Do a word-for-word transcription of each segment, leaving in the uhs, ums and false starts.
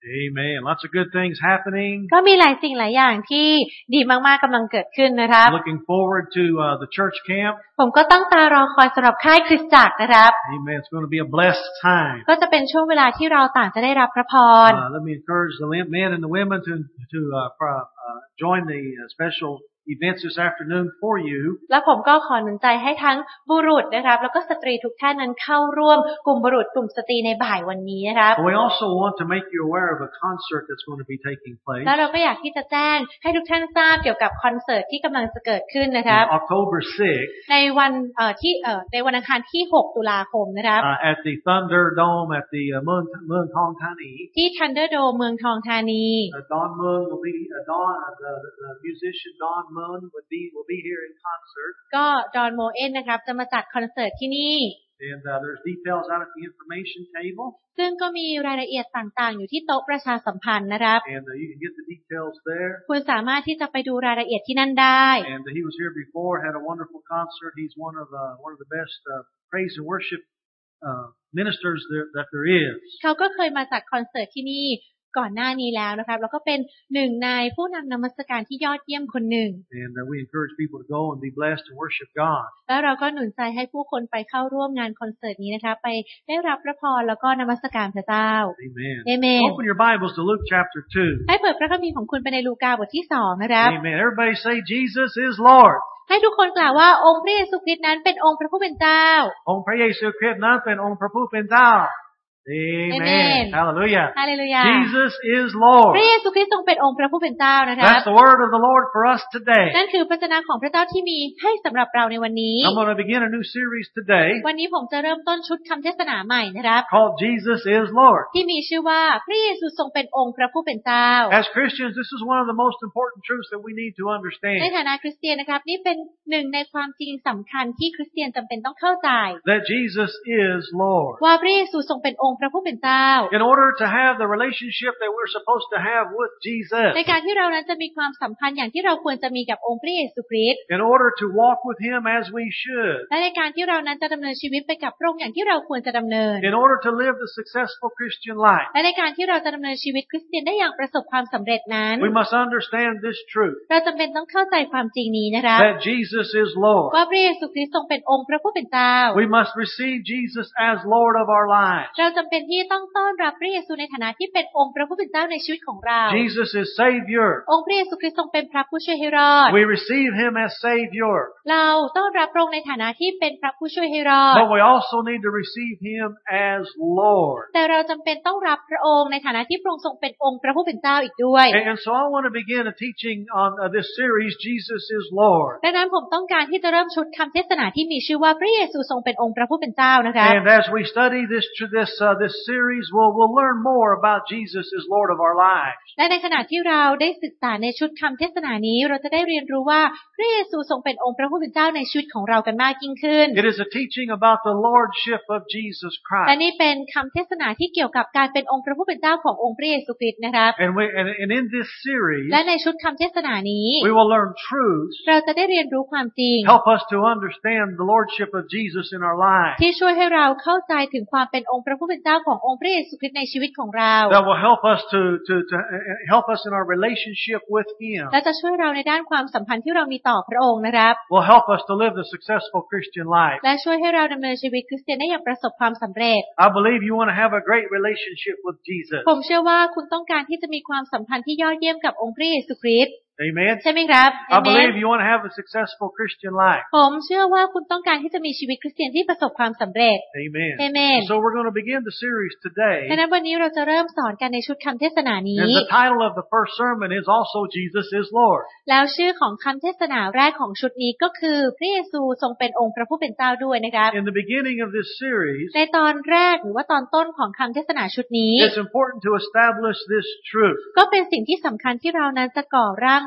Amen. Lots of good things happening. ก็มีหลายสิ่งหลายอย่างที่ดีมากๆกำลังเกิดขึ้นนะครับ Looking forward to uh, the church camp. ผมก็ตั้งตารอคอยสำหรับค่ายคริสตจักรนะครับ Amen. It's going to be a blessed time. ก็จะเป็นช่วงเวลาที่เราต่างจะได้รับพระพร Uh, let me encourage the men and the women to to uh, uh, join the uh, special events this afternoon for you. และผมก็ขอหนุนใจให้ทั้งบุรุษนะครับแล้วก็สตรีทุกท่านนั้นเข้าร่วมกลุ่มบุรุษกลุ่มสตรีในบ่ายวันนี้นะครับ But we also want to make you aware of a concert that's going to be taking place. แล้วเราก็อยากที่จะแจ้งให้ทุกท่านทราบเกี่ยวกับคอนเสิร์ตที่กำลังจะเกิดขึ้นนะครับ October sixth. ในวันเอ่อที่เอ่อในวันอังคารที่หกตุลาคมนะครับ Uh, at the Thunderdome at the uh, Muang Muang Thong Thani. ที่ Thunderdome เมืองทองธานี Uh, Don Muang will be uh, Don uh, the, the musician Don Muang will be will be here in concert. ก็ดอนโมเอนนะครับจะมาจัดคอนเสิร์ตที่นี่ And uh, there's details out at the information table. ซึ่งก็มีรายละเอียดต่างๆอยู่ที่โต๊ะประชาสัมพันธ์นะครับ And uh, you can get the details there. คุณสามารถที่จะไปดูรายละเอียดที่นั่นได้ And uh, he was here before, had a wonderful concert. He's one of uh, one of the best uh, praise and worship uh, ministers there, that there is. เขาก็เคยมาจัดคอนเสิร์ตที่นี่ก่อนหน้านี้แล้วนะครับแล้วก็เป็นหนึ่งในผู้นำนมัสการที่ยอดเยี่ยมคนหนึ่ง And uh, we encourage people to go and be blessed and worship God. แล้วเราก็หนุนใจให้ผู้คนไปเข้าร่วมงานคอนเสิร์ตนี้นะคะไปได้รับพระพรแล้วก็นมัสการพระเจ้า Amen. Amen. Open your Bibles to Luke chapter two. ให้เปิดพระคัมภีร์ของคุณไปในลูกาบทที่สองนะครับ Amen. Everybody say Jesus is Lord. ให้ทุกคนกล่าวว่าองค์พระเยซูคริสต์นั้นเป็นองค์พระผู้เป็นเจ้าองค์พระเยซูคริสต์นั้นเป็นองค์พระผู้เป็นเจ้า Amen. Amen. Hallelujah. ฮาเลลูยา Jesus is Lord. พระเยซูคริสต์ทรงเป็นองค์พระผู้เป็นเจ้านะครับ That's the word of the Lord for us today. นั่นคือพระวจนะของพระเจ้าที่มีให้สำหรับเราในวันนี้ I'm going to begin a new series today วันนี้ผมจะเริ่มต้นชุดคำเทศนาใหม่นะครับ called Jesus is Lord. ที่มีชื่อว่าพระเยซูทรงเป็นองค์พระผู้เป็นเจ้า As Christians, this is one of the most important truths that we need to ใน understand. ฐานะคริสเตียนนะครับนี่เป็นหนึ่งในความจริงสำคัญที่คริสเตียนจำเป็นต้องเข้าใจ That Jesus is Lord. ว่าพระเยซูทรงเป็นองค์พระผู้เป็นเจ้า In order to have the relationship that we're supposed to have with Jesus, ในการที่เรานั้นจะมีความสัมพันธ์อย่างที่เราควรจะมีกับองค์พระเยซูคริสต์ in order to walk with Him as we should, และในการที่เรานั้นจะดำเนินชีวิตไปกับพระองค์อย่างที่เราควรจะดำเนิน in order to live the successful Christian life, และในการที่เราจะดำเนินชีวิตคริสเตียนได้อย่างประสบความสำเร็จนั้น we must understand this truth, เราจำเป็นต้องเข้าใจความจริงนี้นะครับ that Jesus is Lord. ว่าพระเยซูคริสต์ทรงเป็นองค์พระผู้เป็นเจ้า We must receive Jesus as Lord of our lives. เราจำเป็นที่ต้องต้อนรับพระเยซูในฐานะที่เป็นองค์พระผู้เป็นเจ้าในชีวิตของเรา Jesus is Savior. องค์พระเยซูคริสต์ทรงเป็นพระผู้ช่วยให้รอด We receive Him as Savior. เราต้อนรับพระองค์ในฐานะที่เป็นพระผู้ช่วยให้รอด But we also need to receive Him as Lord. แต่เราจำเป็นต้องรับพระองค์ในฐานะที่พระองค์ทรงเป็นองค์พระผู้เป็นเจ้าอีกด้วย And, and so I want to begin a teaching on uh, this series, Jesus is Lord. ดังนั้นผมต้องการที่จะเริ่มชุดคำเทศนาที่มีชื่อว่าพระเยซูทรงเป็นองค์พระผู้เป็นเจ้านะคะ And as we study this this uh, this series, we'll we'll learn more about Jesus as Lord of our lives. และในขณะที่เราได้ศึกษาในชุดคำเทศนานี้เราจะได้เรียนรู้ว่าพระเยซูทรงเป็นองค์พระผู้เป็นเจ้าในชีวิตของเรากันมากยิ่งขึ้น It is a teaching about the lordship of Jesus และ Christ. นี่เป็นคำเทศนาที่เกี่ยวกับการเป็นองค์พระผู้เป็นเจ้าขององค์พระเยซูคริสต์นะครับ And we and, and in this series, และในชุดคำเทศนานี้ we will learn truths, เราจะได้เรียนรู้ความจริง help us to understand the lordship of Jesus in our lives. ที่ช่วยให้เราเข้าใจถึงความเป็นองค์พระผู้เป็นเจ้าขององค์พระเยซูคริสต์ในชีวิตของเรา That will help us to to to help us in our relationship with Him. และจะช่วยเราในด้านความสัมพันธ์ที่เรามีต่อพระองค์นะครับ Will help us to live the successful Christian life. และช่วยให้เราดำเนินชีวิตคริสเตียนได้อย่างประสบความสำเร็จ I believe you want to have a great relationship with Jesus. ผมเชื่อว่าคุณต้องการที่จะมีความสัมพันธ์ที่ยอดเยี่ยมกับองค์พระเยซูคริสต์ Amen. ใช่ไหมครับ I เอเมน believe you want to have a successful Christian life. ผมเชื่อว่าคุณต้องการที่จะมีชีวิตคริสเตียนที่ประสบความสำเร็จ Amen. Amen. So we're going to begin the series today. ดังนั้นวันนี้เราจะเริ่มสอนกันในชุดคำเทศนานี้ And the title of the first sermon is also Jesus is Lord. แล้วชื่อของคำเทศนาแรกของชุดนี้ก็คือพระเยซูทรงเป็นองค์พระผู้เป็นเจ้าด้วยนะครับ In the beginning of this series, ในตอนแรกหรือว่าตอนต้นของคำเทศนาชุดนี้ it's important to establish this truth. ก็เป็นสิ่งที่สำคัญที่เรานั้นจะก่อร่าง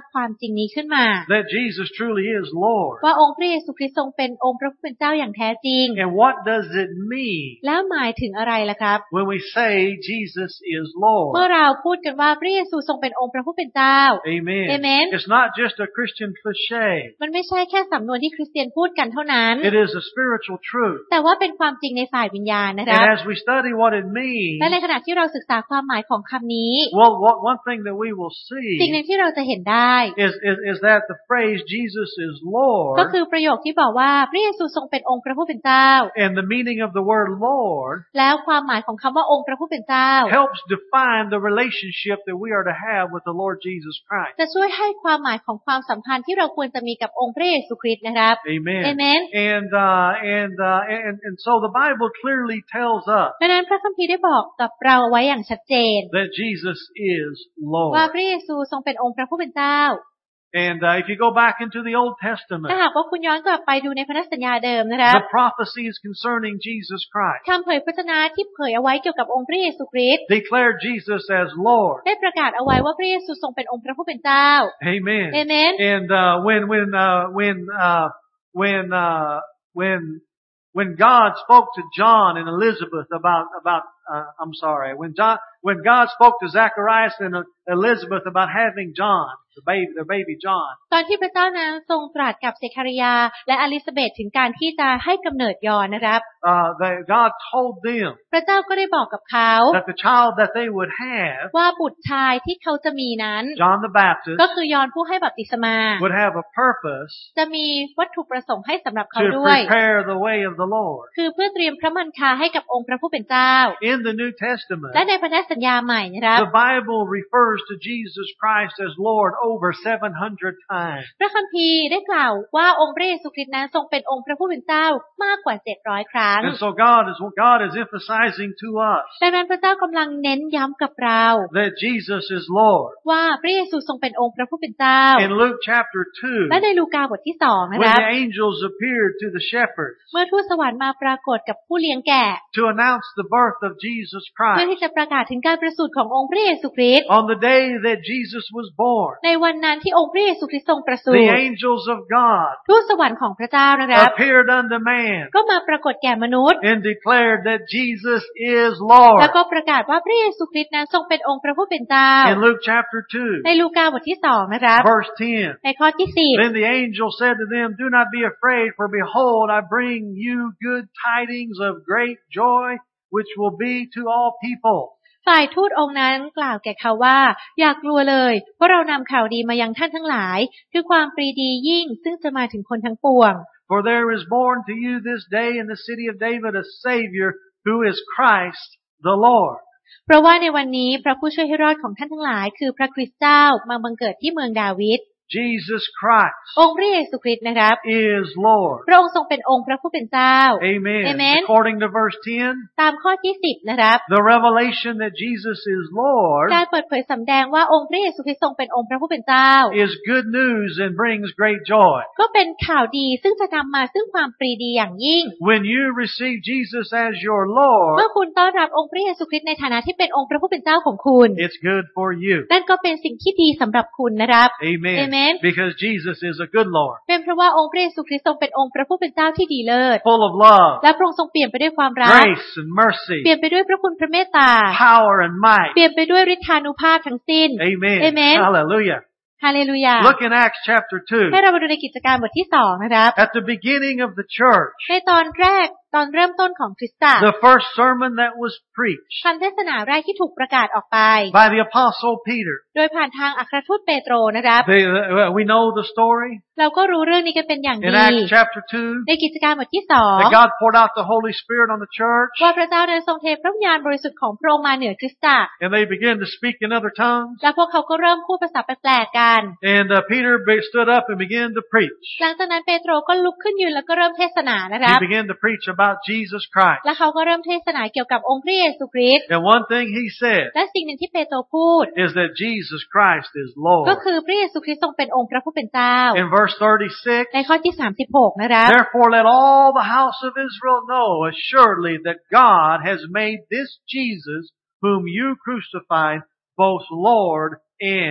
ความจริงนี้ขึ้นมา that Jesus truly is Lord. ว่าองค์พระเยซูคริสต์ทรงเป็นองค์พระผู้เป็นเจ้าอย่างแท้จริง And what does it mean แล้วหมายถึงอะไรล่ะครับ when we say Jesus is Lord? เมื่อเราพูดกันว่าพระเยซูทรงเป็นองค์พระผู้เป็นเจ้า Amen. Amen. It's not just a Christian cliche. มันไม่ใช่แค่สำนวนที่คริสเตียนพูดกันเท่านั้น It is a spiritual truth. แต่ว่าเป็นความจริงในฝ่ายวิญญาณนะครับ And as we study what it means, และในขณะที่เราศึกษาความหมายของคำนี้ well, what, one thing that we will see สิ่งหนึ่งที่เราจะเห็นได้ is, is, is that the phrase Jesus is Lord ก็คือประโยคที่บอกว่าพระเยซูทรงเป็นองค์พระผู้เป็นเจ้า and the meaning of the word Lord แล้วความหมายของคำว่าองค์พระผู้เป็นเจ้า helps define the relationship that we are to have with the Lord Jesus Christ. จะช่วยให้ความหมายของความสัมพันธ์ที่เราควรจะมีกับองค์พระเยซูคริสต์นะครับ Amen. Amen. And, uh, and, uh, and, and so the Bible clearly tells us ดังนั้นพระคัมภีร์ได้บอกกับเราเอาไว้อย่างชัดเจน that Jesus is ว่า Lord. พระเยซูทรงเป็นองค์พระผู้เป็นเจ้า And uh, if you go back into the Old ถ้า Testament, หากว่าคุณย้อนกลับไปดูในพันธสัญญาเดิมนะครับ the prophecies concerning Jesus Christ คำเผยพระชนะที่เผยเอาไว้เกี่ยวกับองค์พระเยซูคริสต์ declared Jesus as Lord. ได้ประกาศเอาไว้ว่าพระเยซูทรงเป็นองค์พระผู้เป็นเจ้า Amen. Amen. And uh, when when uh, when uh, when uh, when when God spoke to John and Elizabeth about about uh, I'm sorry when John when God spoke to Zacharias and Elizabeth about having John the baby the baby John ตอนที่พระเจ้านั้นทรงตรัสกับเซคาริยาและอลิซาเบธถึงการที่จะให้กำเนิดยอห์นนะครับ uh, that God told them พระเจ้าก็ได้บอกกับเขา that the child that they would have ว่าบุตรชายที่เขาจะมีนั้น John the Baptist ก็คือยอห์นผู้ให้บัพติศมา would have a purpose จะมีวัตถุประสงค์ให้สำหรับเขา to ด้วย prepare the way of the Lord. คือเพื่อเตรียมพระมันคาให้กับองค์พระผู้เป็นเจ้า In the New Testament, และในพันธสัญญาใหม่นะครับ the Bible refers to Jesus Christ as Lord over seven hundred times. พระคัมภีร์ได้กล่าวว่าองค์พระเยซูคริสต์นั้นทรงเป็นองค์พระผู้เป็นเจ้ามากกว่าเจ็ดร้อยครั้ง And so God is God is emphasizing to us ดังนั้นพระเจ้ากำลังเน้นย้ำกับเรา that Jesus is Lord. ว่าพระเยซูทรงเป็นองค์พระผู้เป็นเจ้า In Luke chapter และ two, ในลูกาบทที่สองนะ when ครับ the angels appeared to the shepherds เมื่อทูตสวรรค์มาปรากฏกับผู้เลี้ยงแกะ to announce the birth of Jesus เพื่อ Christ ที่จะประกาศถึงการประสูติขององค์พระเยซูคริสต์ on the day that Jesus was born, ในวันนั้นที่องค์พระเยซูคริสต์ทรงประสูติ the angels of God ทูตสวรรค์ของพระเจ้านะครับ appeared unto man ก็มาปรากฏแก่มนุษย์ and declared that Jesus is แล้ว Lord. ก็ประกาศว่าพระเยซูคริสต์นั้นทรงเป็นองค์พระผู้เป็นเจ้า In Luke chapter ใน two, ลูกาบทที่สองนะครับ verse ten, ในข้อที่สิบ then the angel said to them, Do not be afraid, for behold, I bring you good tidings of great joy, which will be to all people. ฝ่ายทูตองค์นั้นกล่าวแก่เขาว่าอย่ากลัวเลยเพราะเรานำข่าวดีมายังท่านทั้งหลายคือความปรีดียิ่งซึ่งจะมาถึงคนทั้งปวง For there is born to you this day in the city of David a Savior, who is Christ the Lord. เพราะว่าในวันนี้พระผู้ช่วยให้รอดของท่านทั้งหลายคือพระคริสต์เจ้ามาบังเกิดที่เมืองดาวิด Jesus Christ องค์พระเยซูคริสต์นะครับ is Lord. พระองค์ทรงเป็นองค์พระผู้เป็นเจ้า Amen. Amen. According to verse ten, ตามข้อที่สิบนะครับ the revelation that Jesus is Lord การเปิดเผยสำแดงว่าองค์พระเยซูคริสต์ทรงเป็นองค์พระผู้เป็นเจ้า is good news and brings great joy. ก็เป็นข่าวดีซึ่งจะนำมาซึ่งความปรีดีอย่างยิ่ง When you receive Jesus as your Lord, เมื่อคุณต้อนรับองค์พระเยซูคริสต์ในฐานะที่เป็นองค์พระผู้เป็นเจ้าของคุณ it's good for you. นั่นก็เป็นสิ่งที่ดีสำหรับคุณนะครับ Amen. Amen. Because Jesus is a good Lord, เป็นเพราะว่าองค์พระเยซูคริสต์ทรงเป็นองค์พระผู้เป็นเจ้าที่ดีเลิศ full of love, และพระองค์ทรงเปลี่ยนไปด้วยความรัก grace, and เปลี่ mercy, ยนไปด้วยพระคุณพระเมตตา power, and might. เปลี่ยนไปด้วยฤทธานุภาพทั้งสิ้น Amen. Amen. Hallelujah. ฮาเลลูยา Look in Acts chapter ให้ two. เรามาดูในกิจการบทที่สองนะครับ At the beginning of the church, ในตอนแรกตอนเริ่มต้นของคริสตจักร the first sermon that was preached คำเทศนาแรกที่ถูกประกาศออกไป by the apostle Peter. โดยผ่านทางอัครทูตเปโตรนะครับ They, uh, we know the story เราก็รู้เรื่องนี้กันเป็นอย่าง in ดี Acts chapter two ในกิจการบทที่สอง that God poured out the Holy Spirit on the church ว่าพระเจ้าได้ทรงเทพระวิญญาณบริสุทธิ์ของพระองค์มาเหนือคริสตจักร and they began to speak in other tongues. และพวกเขาก็เริ่มพูดภาษาแปลกๆกัน And uh, Peter be- stood up and began to preach. หลังจากนั้นเปโตรก็ลุกขึ้นยืนแล้วก็เริ่มเทศนานะครับ He began to preach about Jesus Christ. และเขาก็เริ่มเทศนาเกี่ยวกับองค์พระเยซูคริสต์ And one thing he said และสิ่งหนึ่งที่เปโตรพูด is that Jesus Christ is ก็ Lord. คือพระเยซูคริสต์ทรงเป็นองค์พระผู้เป็นเจ้า In verse thirty-six, ในข้อที่สามสิบหกนะครับ therefore let all the house of Israel know assuredly that God has made this Jesus, whom you crucified, both Lord and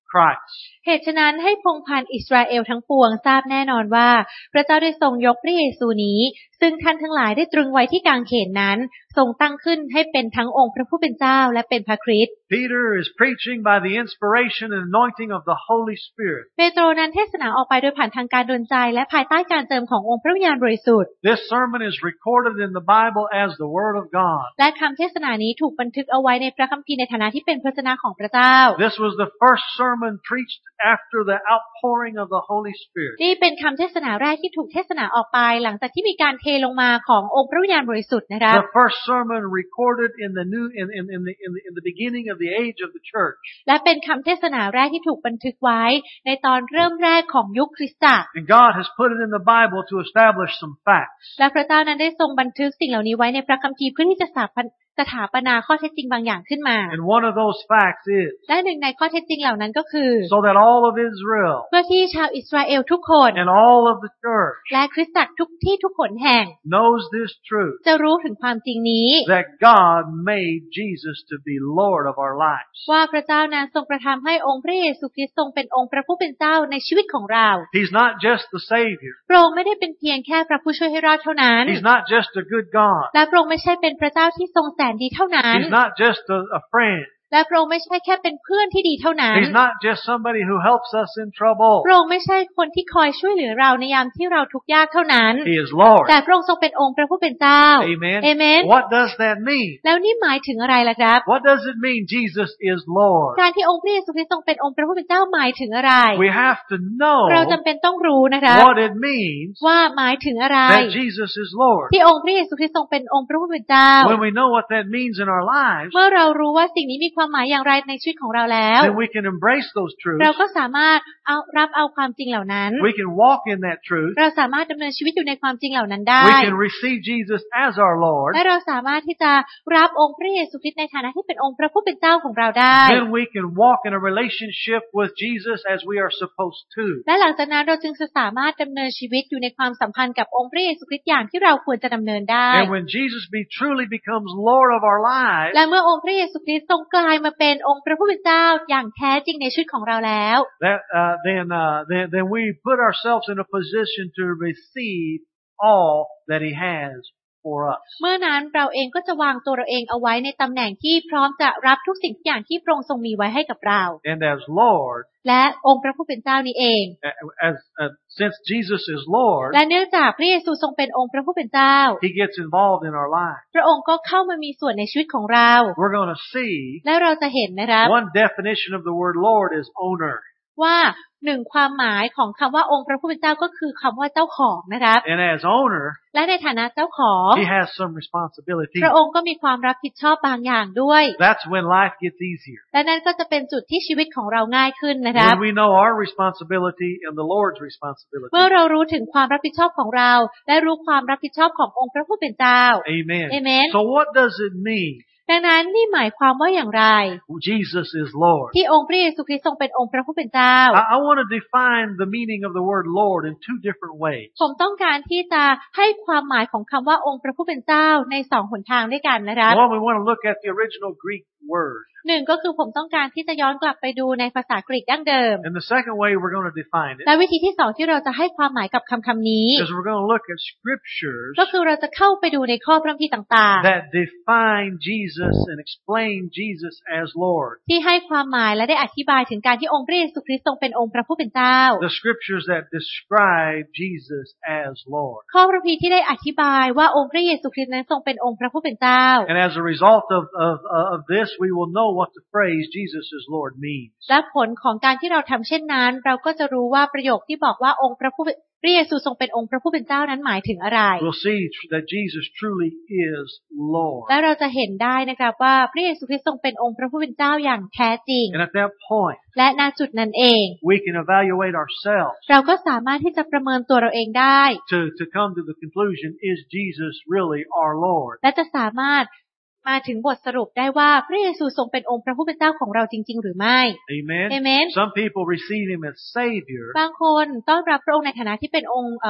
Christ. เหตุฉะนั้นให้พงศ์พันธุ์อิสราเอลทั้งปวงทราบแน่นอนว่าพระเจ้าได้ทรงยกพระเยซูนี้ซึ่งท่านทั้งหลายได้ตรึงไว้ที่กางเขนนั้นทรงตั้งขึ้นให้เป็นทั้งองค์พระผู้เป็นเจ้าและเป็นพระคริสต์ Peter is preaching by the inspiration and anointing of the Holy Spirit. เปโตรนั้นเทศนาออกไปโดยผ่านทางการดลใจและภายใต้การเจิมขององค์พระวิญญาณบริสุทธิ์ This sermon is recorded in the Bible as the Word of God. และคำเทศนานี้ถูกบันทึกเอาไว้ในพระคัมภีร์ในฐานะที่เป็นพระวจนะของพระเจ้า This was the first sermon preached after the outpouring of the Holy Spirit. นี่เป็นคำเทศนาแรกที่ถูกเทศนาออกไปหลังจากที่มีการเทลงมาขององค์พระวิญญาณบริสุทธิ์นะคะ The first sermon recorded in the new in in in the in the, in the beginning of the age of the church. และเป็นคำเทศนาแรกที่ถูกบันทึกไว้ในตอนเริ่มแรกของยุคคริสตจักร And God has put it in the Bible to establish some facts. และพระเจ้านั้นได้ทรงบันทึกสิ่งเหล่านี้ไว้ในพระคัมภีร์เพื่อที่จะสถาปนาข้อเท็จจริงบางอย่างขึ้นมา And one of those facts is และหนึ่งในข้อเท็จจริงเหล่านั้นก็คือ so that all of Israel เพื่อที่ชาวอิสราเอลทุกคน and all of the church และคริสตจักรทุกที่ทุกคนแห่ง knows this truth จะรู้ถึงความจริงนี้ that God made Jesus to be Lord of our lives. ว่าพระเจ้านั้นทรงประทานให้องค์พระเยซูคริสต์ทรงเป็นองค์พระผู้เป็นเจ้าในชีวิตของเรา He's not just the Savior. พระองค์ไม่ได้เป็นเพียงแค่พระผู้ช่วยให้รอดเท่านั้น He's not just a good God. และพระองค์ไม่ใช่เป็นพระเจ้าที่ทรงแสนดีเท่านั้น He's not just a, a friend. และพระองค์ไม่ใช่แค่เป็นเพื่อนที่ดีเท่านั้น He's not just somebody who helps us in trouble. พระองค์ไม่ใช่คนที่คอยช่วยเหลือเราในยามที่เราทุกข์ยากเท่านั้น He is Lord. แต่พระองค์ทรงเป็นองค์พระผู้เป็นเจ้า Amen. เอเมน What does that mean? แล้วนี่หมายถึงอะไรล่ะครับ What does it mean Jesus is Lord? การที่องค์พระเยซูคริสต์ทรงเป็นองค์พระผู้เป็นเจ้าหมายถึงอะไร We have to know เราจำเป็นต้องรู้นะคะ what it means ว่าหมายถึงอะไร that Jesus is Lord. ที่องค์พระเยซูคริสต์ทรงเป็นองค์พระผู้เป็นเจ้า When we know what that means in our lives, เมื่อเรารู้ว่าสิ่งนี้มีความหมายอย่างไรในชีวิตของเราแล้ว then we can embrace those เรา truths. ก็สามารถเอารับเอาความจริงเหล่านั้น We can walk in that truth. เราสามารถดำเนินชีวิตอยู่ในความจริงเหล่านั้นได้ We can receive Jesus as our Lord. และเราสามารถที่จะรับองค์พระเยซูคริสต์ในฐานะที่เป็นองค์พระผู้เป็นเจ้าของเราได้ Then we can walk in a relationship with Jesus as we are supposed to. และหลังจากนั้นเราจึงจะสามารถดำเนินชีวิตอยู่ในความสัมพันธ์กับองค์พระเยซูคริสต์อย่างที่เราควรจะดำเนินได้ And when Jesus be truly becomes Lord of our lives, และเมื่อองค์พระเยซูคริสต์ทรงกลายมาเป็นองค์พระผู้เป็นเจ้าอย่างแท้จริงในชีวิตของเราแล้ว that uh, then uh, then then we put ourselves in a position to receive all that He has for us. เมื่อนั้นเราเองก็จะวางตัวเราเองเอาไว้ในตำแหน่งที่พร้อมจะรับทุกสิ่งทุกอย่างที่พระองค์ทรงมีไว้ให้กับเรา And as Lord, และองค์พระผู้เป็นเจ้านี้เอง as uh, since Jesus is Lord, และเนื่องจากพระเยซูทรงเป็นองค์พระผู้เป็นเจ้า He gets involved in our lives. พระองค์ก็เข้ามามีส่วนในชีวิตของเรา We're going to see และเราจะเห็นนะครับ one definition of the word Lord is owner. ว่าหนึ่งความหมายของคำว่าองค์พระผู้เป็นเจ้าก็คือคำว่าเจ้าของนะครับ And as owner, และในฐานะเจ้าของ He has some responsibility. พระองค์ก็มีความรับผิดชอบบางอย่างด้วย That's when life gets easier. และนั่นก็จะเป็นจุดที่ชีวิตของเราง่ายขึ้นนะครับ When we know our responsibility and the Lord's responsibility. เมื่อเรารู้ถึงความรับผิดชอบของเราและรู้ความรับผิดชอบขององค์พระผู้เป็นเจ้า Amen. Amen. So what does it mean? ดังนั้นนี่หมายความว่าอย่างไร Jesus is Lord. ที่องค์พระเยซูคริสต์ทรงเป็นองค์พระผู้เป็นเจ้า I, I want to define the meaning of the word Lord in two different ways. ผมต้องการที่จะให้ความหมายของคำว่าองค์พระผู้เป็นเจ้าในสองหนทางด้วยกันนะครับ One, we want to look at the original Greek word. หนึ่งก็คือผมต้องการที่จะย้อนกลับไปดูในภาษากรีกดั้งเดิม And the second way we're going to define it และวิธีที่สองที่เราจะให้ความหมายกับคำคำนี้ is we're going to look at scriptures ก็คือเราจะเข้าไปดูในข้อพระคัมภีร์ต่าง that define Jesus and explain Jesus as Lord. ๆที่ให้ความหมายและได้อธิบายถึงการที่องค์พระเยซูคริสต์ทรงเป็นองค์พระผู้เป็นเจ้า The scriptures that describe Jesus as Lord. ข้อพระคัมภีร์ที่ได้อธิบายว่าองค์พระเยซูคริสต์นั้นทรงเป็นองค์พระผู้เป็นเจ้า And as a result of, of, of this, we will know what the phrase Jesus is Lord means. และผลของการที่เราทำเช่นนั้นเราก็จะรู้ว่าประโยคที่บอกว่าองค์พระผู้พระเยซูทรงเป็นองค์พระผู้เป็นเจ้านั้นหมายถึงอะไร We'll see that Jesus truly is Lord. และเราจะเห็นได้นะครับว่าพระเยซูคริสต์ทรงเป็นองค์พระผู้เป็นเจ้าอย่างแท้จริง And at that point, และณจุดนั้นเอง we can evaluate ourselves เราก็สามารถที่จะประเมินตัวเราเองได้ to, to come to the conclusion, is Jesus really our Lord? และจะสามารถมาถึงบทสรุปได้ว่าพระเยซูทรงเป็นองค์พระผู้เป็นเจ้าของเราจริงๆหรือไม่ Amen. Amen. Some people receive Him as Savior. บางคนต้อนรับพระองค์ในฐานะที่เป็นองค์เอ่อ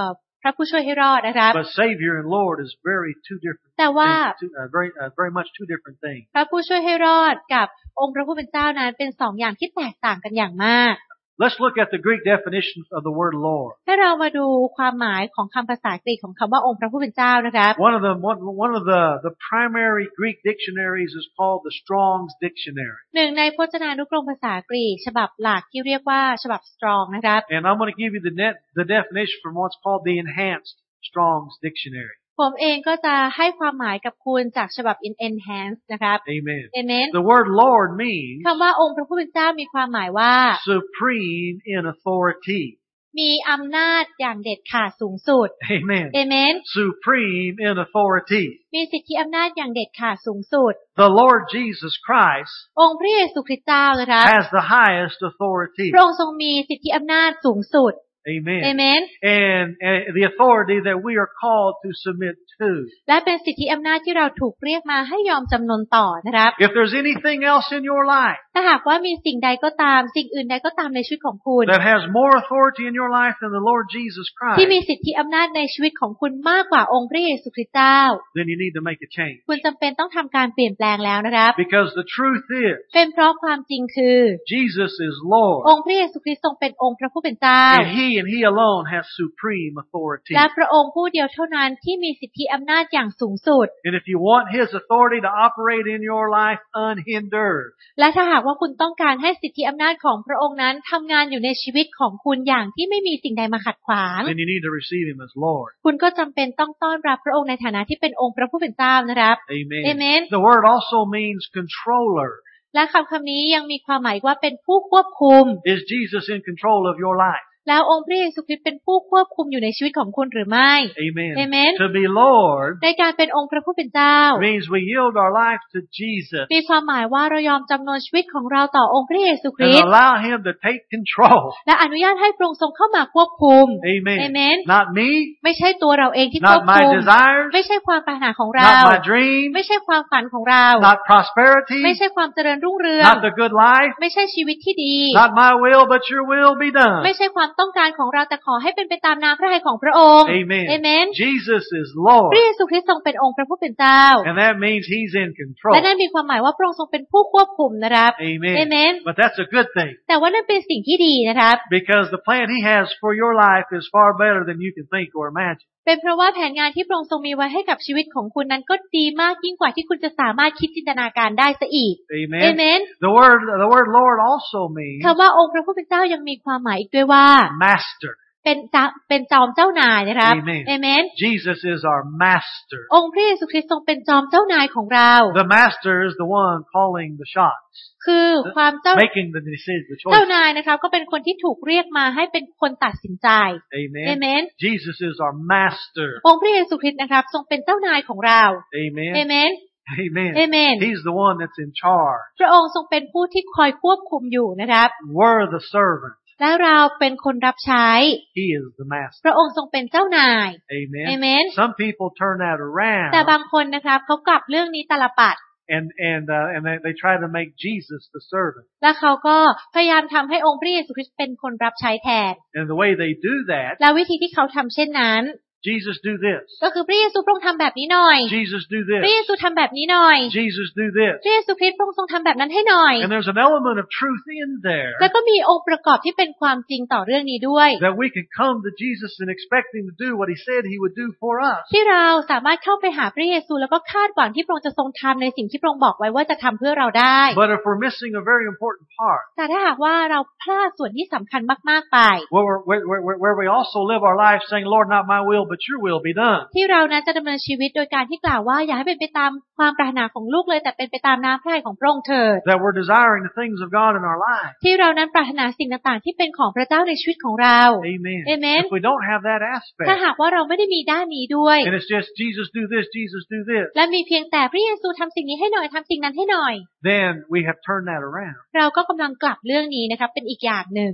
พระผู้ช่วยให้รอดนะครับ But Savior and Lord is very two different แต่ว่า things, two, uh, very uh, very much two different things. พระผู้ช่วยให้รอดกับองค์พระผู้เป็นเจ้านั้นเป็นสองอย่างที่แตกต่างกันอย่างมาก Let's look at the Greek definition of the word Lord. ให้เรามาดูความหมายของคำภาษากรีกของคำว่าองค์พระผู้เป็นเจ้านะครับ One of the one, one of the the primary Greek dictionaries is called the Strong's Dictionary. หนึ่งในพจนานุกรมภาษากรีกฉบับหลักที่เรียกว่าฉบับ Strong นะครับ And I'm going to give you the net the definition from what's called the Enhanced Strong's Dictionary. ผมเองก็จะให้ความหมายกับคุณจากฉบับ Enhanced นะครับ Amen. Amen. The word Lord means คำว่าองค์พระผู้เป็นเจ้ามีความหมายว่า supreme in authority. มีอำนาจอย่างเด็ดขาดสูงสุด Amen. Amen. Supreme in authority. มีสิทธิอำนาจอย่างเด็ดขาดสูงสุด The Lord Jesus Christ องค์พระเยซูคริสต์เจ้านะครับ has the highest authority. พระองค์ทรงมีสิทธิอำนาจสูงสุด Amen. Amen. And, and the authority that we are called to submit to. และเป็นสิทธิอำนาจที่เราถูกเรียกมาให้ยอมจำนนต่อนะครับ If there's anything else in your life ถ้าหากว่ามีสิ่งใดก็ตามสิ่งอื่นใดก็ตามในชีวิตของคุณ that has more authority in your life than the Lord Jesus ที่ Christ, มีสิทธิอำนาจในชีวิตของคุณมากกว่าองค์พระเยซูคริสต์เจ้า then you need to make a change. คุณจำเป็นต้องทำการเปลี่ยนแปลงแล้วนะครับ Because the truth is, เป็นเพราะความจริงคือ Jesus is Lord. องค์พระเยซูคริสต์ทรงเป็นองค์พระผู้เป็นเจ้า And He and He alone has supreme authority. และพระองค์ผู้เดียวเท่านั้นที่มีสิทธิอำนาจอย่างสูงสุด And if you want His authority to operate in your life unhindered, และถ้าหากว่าคุณต้องการให้สิทธิอำนาจของพระองค์นั้นทำงานอยู่ในชีวิตของคุณอย่างที่ไม่มีสิ่งใดมาขัดขวาง then you need to receive Him as Lord. คุณก็จำเป็นต้องต้อนรับพระองค์ในฐานะที่เป็นองค์พระผู้เป็นเจ้านะครับ Amen. Amen. The word also means controller. และคำคำนี้ยังมีความหมายว่าเป็นผู้ควบคุม Is Jesus in control of your life? แล้วองค์พระเยซูคริสต์เป็นผู้ควบคุมอยู่ในชีวิตของคุณหรือไม่ Amen. Amen. To be Lord ในการเป็นองค์พระผู้เป็นเจ้า means we yield our life to Jesus มีความหมายว่าเรายอมจำนนชีวิตของเราต่อองค์พระเยซูคริ and สต์ allow Him to take control. และอนุญาตให้พระองค์ทรงเข้ามาควบคุม Amen. Amen. Not me, ไม่ใช่ตัวเราเองที่ควบ not my คุม desires, ไม่ใช่ความปรารถนาของเรา not my dreams, ไม่ใช่ความฝันของเรา not prosperity, ไม่ใช่ความเจริญรุ่งเรือง not the good life, ไม่ใช่ชีวิตที่ดี not my will, but your will be done. ไม่ใช่ความต้องการของเราแต่ขอให้เป็นไปตามน้ำพระทัยของพระองค์ Amen. Amen. Jesus is Lord, พระเยซูคริสต์ทรงเป็นองค์พระผู้เป็นเจ้า and that means He's in และ control. นั่นมีความหมายว่าพระองค์ทรงเป็นผู้ควบคุมนะครับ Amen. Amen. But that's a good thing แต่ว่านั่นเป็นสิ่งที่ดีนะครับ because the plan He has for your life is far better than you can think or imagine. เป็นเพราะว่าแผนงานที่พระองค์ทรงมีไว้ให้กับชีวิตของคุณนั้นก็ดีมากยิ่งกว่าที่คุณจะสามารถคิดจินตนาการได้ซะอีก Amen. Amen. The word the word Lord also means คำว่าองค์พระผู้เป็นเจ้ายังมีความหมายอีกด้วยว่า master. เป็นจ้าเป็นจอมเจ้านายนะครับ Amen. Amen. Jesus is our master. องค์พระเยซูคริสต์ทรงเป็นจอมเจ้านายของเรา The master is the one calling the shots, คือความเจ้า making the decision, the เจ้า choice. นายนะครับก็เป็นคนที่ถูกเรียกมาให้เป็นคนตัดสินใจ Amen. Amen. Jesus is our master. องค์พระเยซูคริสต์นะครับทรงเป็นเจ้านายของเรา Amen. Amen. Amen. Amen. He's the one that's in charge. พระองค์ทรงเป็นผู้ที่คอยควบคุมอยู่นะครับ We're the servant. และเราเป็นคนรับใช้ He is the master. พระองค์ทรงเป็นเจ้านาย Amen. Amen. Some people turn that แต่ around บางคนนะครับเขากลับเรื่องนี้ตาลปัด and and uh, and they, they try to make Jesus the servant. และเขาก็พยายามทำให้องค์พระเยซูคริสต์เป็นคนรับใช้แทน And the way they do that, และวิธีที่เขาทำเช่นนั้น Jesus do this. ก็คือพระเยซูพระองค์ทำแบบนี้หน่อย Jesus do พระเย this. ซูทำแบบนี้หน่อย Jesus do this. พระเยซูคริสต์พระองค์ทรงทำแบบนั้นให้หน่อย And there's an element of truth in there แล้วก็มีองค์ประกอบที่เป็นความจริงต่อเรื่องนี้ด้วย that we can come to Jesus and expect Him to do what He said He would do for us. ที่เราสามารถเข้าไปหาพระเยซูแล้วก็คาดหวังที่พระองค์จะทรงทำในสิ่งที่พระองค์บอกไว้ว่าจะทำเพื่อเราได้ But if we're missing a very important part, แต่ถ้าหากว่าเราพลาดส่วนที่สำคัญมากๆไป where, we're, where, where, where we also live our life saying, Lord, not my will, but your will be done. ที่เรานั้นจะดำเนินชีวิตโดยการที่กล่าวว่าอย่าให้เป็นไปตามความปรารถนาของลูกเลยแต่เป็นไปตามน้ำพระทัยของพระองค์เถิด That we're desiring the things of God in our life. ที่เรานั้นปรารถนาสิ่งต่างๆที่เป็นของพระเจ้าในชีวิตของเรา Amen. Amen. If we don't have that ถ้า aspect, หากว่าเราไม่ได้มีด้านนี้ด้วย and it's just Jesus do this, Jesus do this, และมีเพียงแต่พระเยซูทำสิ่งนี้ให้หน่อยทำสิ่งนั้นให้หน่อย then we have turned that around. เราก็กำลังกลับเรื่องนี้นะครับเป็นอีกอย่างหนึ่ง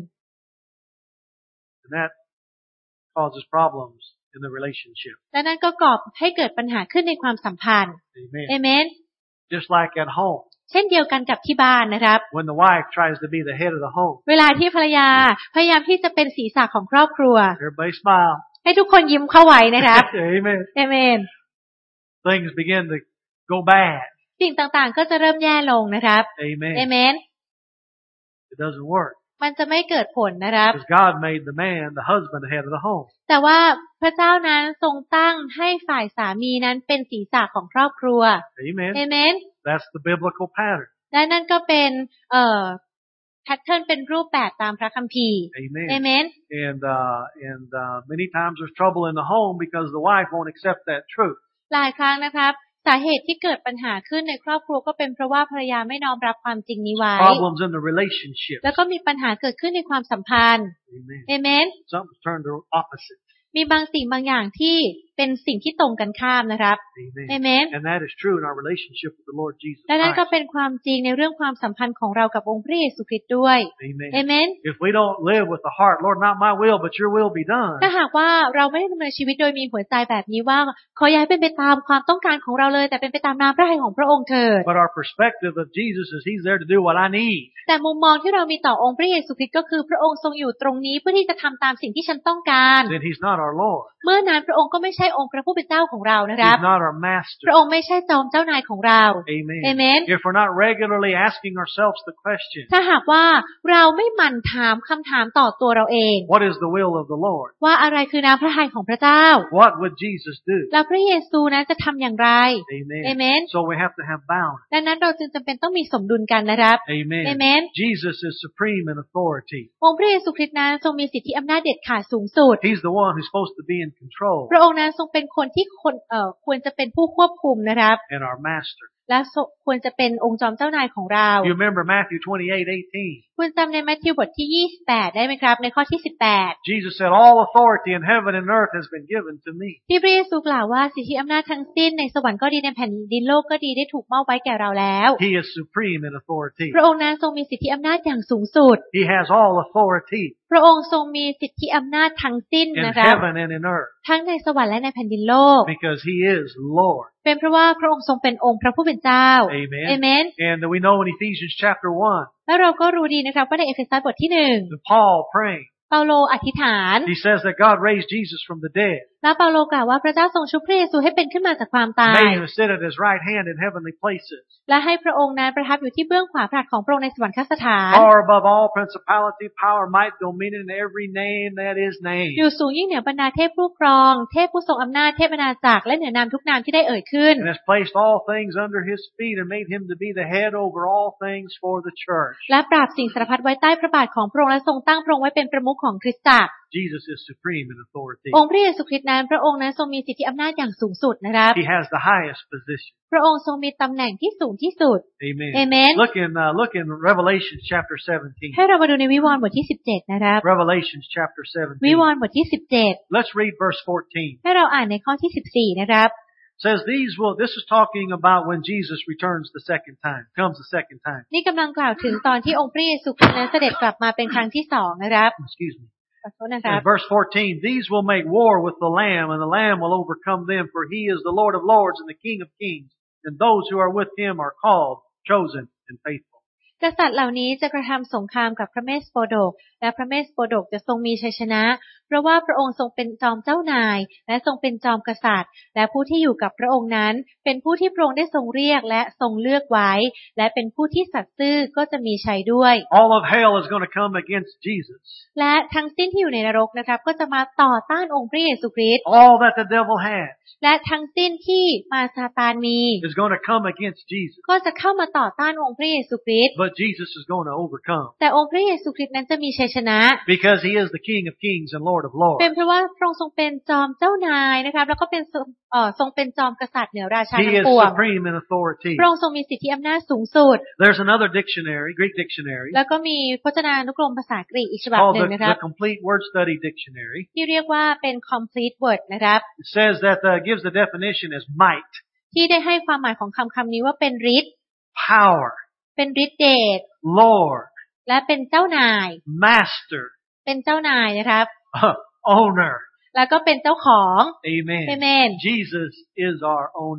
And that causes problems in the relationship. และนั่นก็ก่อให้เกิดปัญหาขึ้นในความสัมพันธ์ Amen. เอเมน Just like at home, เช่นเดียวกันกับที่บ้านนะครับ when the wife tries to be the head of the home, เวลาที่ภรรยาพยายามที่จะเป็นศีรษะของครอบครัว everybody smile. ให้ทุกคนยิ้มเข้าไว้นะครับ Amen. เอเมน Things begin to go bad. สิ่งต่างๆก็จะเริ่มแย่ลงนะครับ Amen. เอเมน It doesn't work. มันจะไม่เกิดผลนะครับ Because God made the man, the husband, the head of the home. แต่ว่าพระเจ้านั้นทรงตั้งให้ฝ่ายสามีนั้นเป็นศีรษะของครอบครัว Amen. เอเมน That's the biblical pattern. และนั่นก็เป็นเอ่อแพทเทิร์นเป็นรูปแบบตามพระคัมภีร์ Amen. เอเมน And uh, and uh, many times there's trouble in the home because the wife won't accept that truth. หลายครั้งนะครับสาเหตุที่เกิดปัญหาขึ้นในครอบครัวก็เป็นเพราะว่าภรรยาไม่น้อมรับความจริงนี้ไว้ Problems in the relationship. แล้วก็มีปัญหาเกิดขึ้นในความสัมพันธ์ Amen. เอเมน Something's turned to opposite. มีบางสิ่งบางอย่างที่เป็นสิ่งที่ตรงกันข้ามนะครับ Amen. เอเมน And that is true in our relationship with the Lord Jesus และนั่นก็ Christ. เป็นความจริงในเรื่องความสัมพันธ์ของเรากับองค์พระเยซูคริสต์ด้วย Amen. เอเมน If we don't live with the heart, Lord, not my will, but your will be done. ถ้าหากว่าเราไม่ได้ดำเนินชีวิตโดยมีหัวใจแบบนี้ว่าขอย้ายเป็นไปตามความต้องการของเราเลยแต่เป็นไปตามน้ำพระทัยของพระองค์เถิด But our perspective of Jesus is He's there to do what I need. แต่มุมมองที่เรามีต่อองค์พระเยซูคริสต์ก็คือพระองค์ทรงอยู่ตรงนี้เพื่อที่จะทำตามสิ่งที่ฉันต้องการ Then He's not our Lord. เมื่อนั้นพระองค์ก็ไม่ใช่องค์พระผู้เป็นเจ้าของเรานะครับ He's not our master. พระองค์ไม่ใช่จอมเจ้านายของเรา Amen. เอเมน If we're not regularly asking ourselves the question, ถ้าหากว่าเราไม่หมั่นถามคำถามต่อตัวเราเอง what is the will of the Lord? ว่าอะไรคือน้ำพระทัยของพระเจ้า What would Jesus do? แล้วพระเยซูนั้นจะทำอย่างไร Amen. เอเมน So we have to have balance. ดังนั้นเราจึงจำเป็นต้องมีสมดุลกันนะครับ Amen. เอเมน Jesus is supreme in authority. องค์พระเยซูคริสต์นั้นทรงมีสิทธิอำนาจเด็ดขาดสูงสุด He's the one who's supposed to be in control พระองค์นั้นทรงเป็นคนที่คนเอ่อควรจะเป็นผู้ควบคุมนะครับ and our master. และควรจะเป็นองค์จอมเจ้านายของเรา You remember Matthew twenty-eight eighteen. คุณจำในมัทธิวบทที่ยี่สิบแปดได้ไหมครับในข้อที่สิบแปด Jesus said, all authority in heaven and earth has been given to me. ที่พระเยซูกล่าวว่าสิทธิอำนาจทั้งสิ้นในสวรรค์ก็ดีในแผ่นดินโลกก็ดีได้ถูกมอบไว้แก่เราแล้ว He is supreme in authority. พระองค์นั้นทรงมีสิทธิอำนาจอย่างสูงสุด He has all authority พระองค์ทรงมีสิทธิอำนาจทั้งสิ้น in นะครับ heaven and in earth ทั้งในสวรรค์และในแผ่นดินโลก because He is Lord. เป็นเพราะว่าพระองค์ทรงเป็นองค์พระผู้เป็นเจ้า Amen. เอเมน And we know in Ephesians chapter one, แล้วเราก็รู้ดีนะครับว่าในเอเฟซัสบทที่หนึ่ง Paul praying, เปาโลอธิษฐาน he says that God raised Jesus from the dead, และเปาโลกล่าวว่าพระเจ้าทรงชุบพระเยซูให้เป็นขึ้นมาจากความตาย made Him sit at His right hand in heavenly places, และให้พระองค์นั้นประทับอยู่ที่เบื้องขวาพระหัตถ์ของพระองค์ในสวรรคสถาน far above all principality, power, might, dominion, and every name that is อ named. ยู่สูงยิ่งเหนือบรรดาเทพผู้ครอง เทพผู้ทรงอำนาจ เทพอาณาจักรและเหนือนามทุกนามที่ได้เอ่ยขึ้น And has placed all things under His feet and made Him to be the head over all things for the church. และปราบสิ่งสารพัดไว้ใต้พระบาทของพระองค์และทรงตั้งพระองค์ไว้เป็นประมุขของคริสตจักร Jesus is supreme in authority. องค์พระเยซูคริสต์นั้นพระองค์นั้นทรงมีสิทธิอำนาจอย่างสูงสุดนะครับ He has the highest position. พระองค์ทรงมีตำแหน่งที่สูงที่สุด Amen. Amen. Look in uh, look in Revelation chapter seventeen. ให้เรามาดูในวิวรณ์บทที่สิบเจ็ดนะครับ Revelation chapter วิ seventeen. วรณ์บทที่สิบเจ็ด Let's read verse fourteen. ให้เราอ่านในข้อที่สิบสี่นะครับ Says these will. This is talking about when Jesus returns the second time. Comes the second time. นี่กำลังกล่าวถึงตอนที่องค์พระเยซูคริสต์นั้นเสด็จกลับมาเป็นครั้งที่สองนะครับ Excuse me. ขอโทษนะครับ And verse fourteen. These will make war with the Lamb, and the Lamb will overcome them, for He is the Lord of lords and the King of kings, and those who are with Him are called, chosen, and faithful. กษัตริย์เหล่านี้จะกระทำสงครามกับพระเมสโปโดกและพระเมสโปโดกจะทรงมีชัยชนะเพราะว่าพระองค์ทรงเป็นจอมเจ้านายและทรงเป็นจอมกษัตริย์และผู้ที่อยู่กับพระองค์นั้นเป็นผู้ที่พระองค์ได้ทรงเรียกและทรงเลือกไว้และเป็นผู้ที่สัตย์ซื่อก็จะมีชัยด้วย All of hell is going to come against Jesus. และทั้งสิ้นที่อยู่ในนรกนะครับก็จะมาต่อต้านองค์พระเยซูคริสต์ All that the devil has และทั้งสิ้นที่มาซาตานมี is going to come against Jesus. ก็จะเข้ามาต่อต้านองค์พระเยซูคริสต์ But Jesus is going to overcome แต่องค์พระเยซูคริสต์นั้นจะมีชัยชนะ because He is the King of kings and Lord of lords. เป็นเพราะว่าพระองค์ทรงเป็นจอมเจ้านายนะครับแล้วก็เป็นเอ่อทรงเป็นจอมกษัตริย์เหนือราชา He ทั้ง is ปวง supreme in authority. พระองค์ทรงมีสิทธิอำนาจสูงสุด There's another dictionary, Greek dictionary, แล้วก็มีพจนานุกรมภาษากรีกอีกฉบับ called หนึ่ the, งนะครับ the Complete Word Study Dictionary. ที่เรียกว่าเป็น complete word นะครับ It says that uh, gives the definition as might, ที่ได้ให้ความหมายของคำคำนี้ว่าเป็นฤทธิ์ power, เป็นฤทธิ์เดช Lord, และเป็นเจ้านาย master, เป็นเจ้านายนะครับ owner. แล้วก็เป็นเจ้าของ Amen. Amen. Jesus is our owner.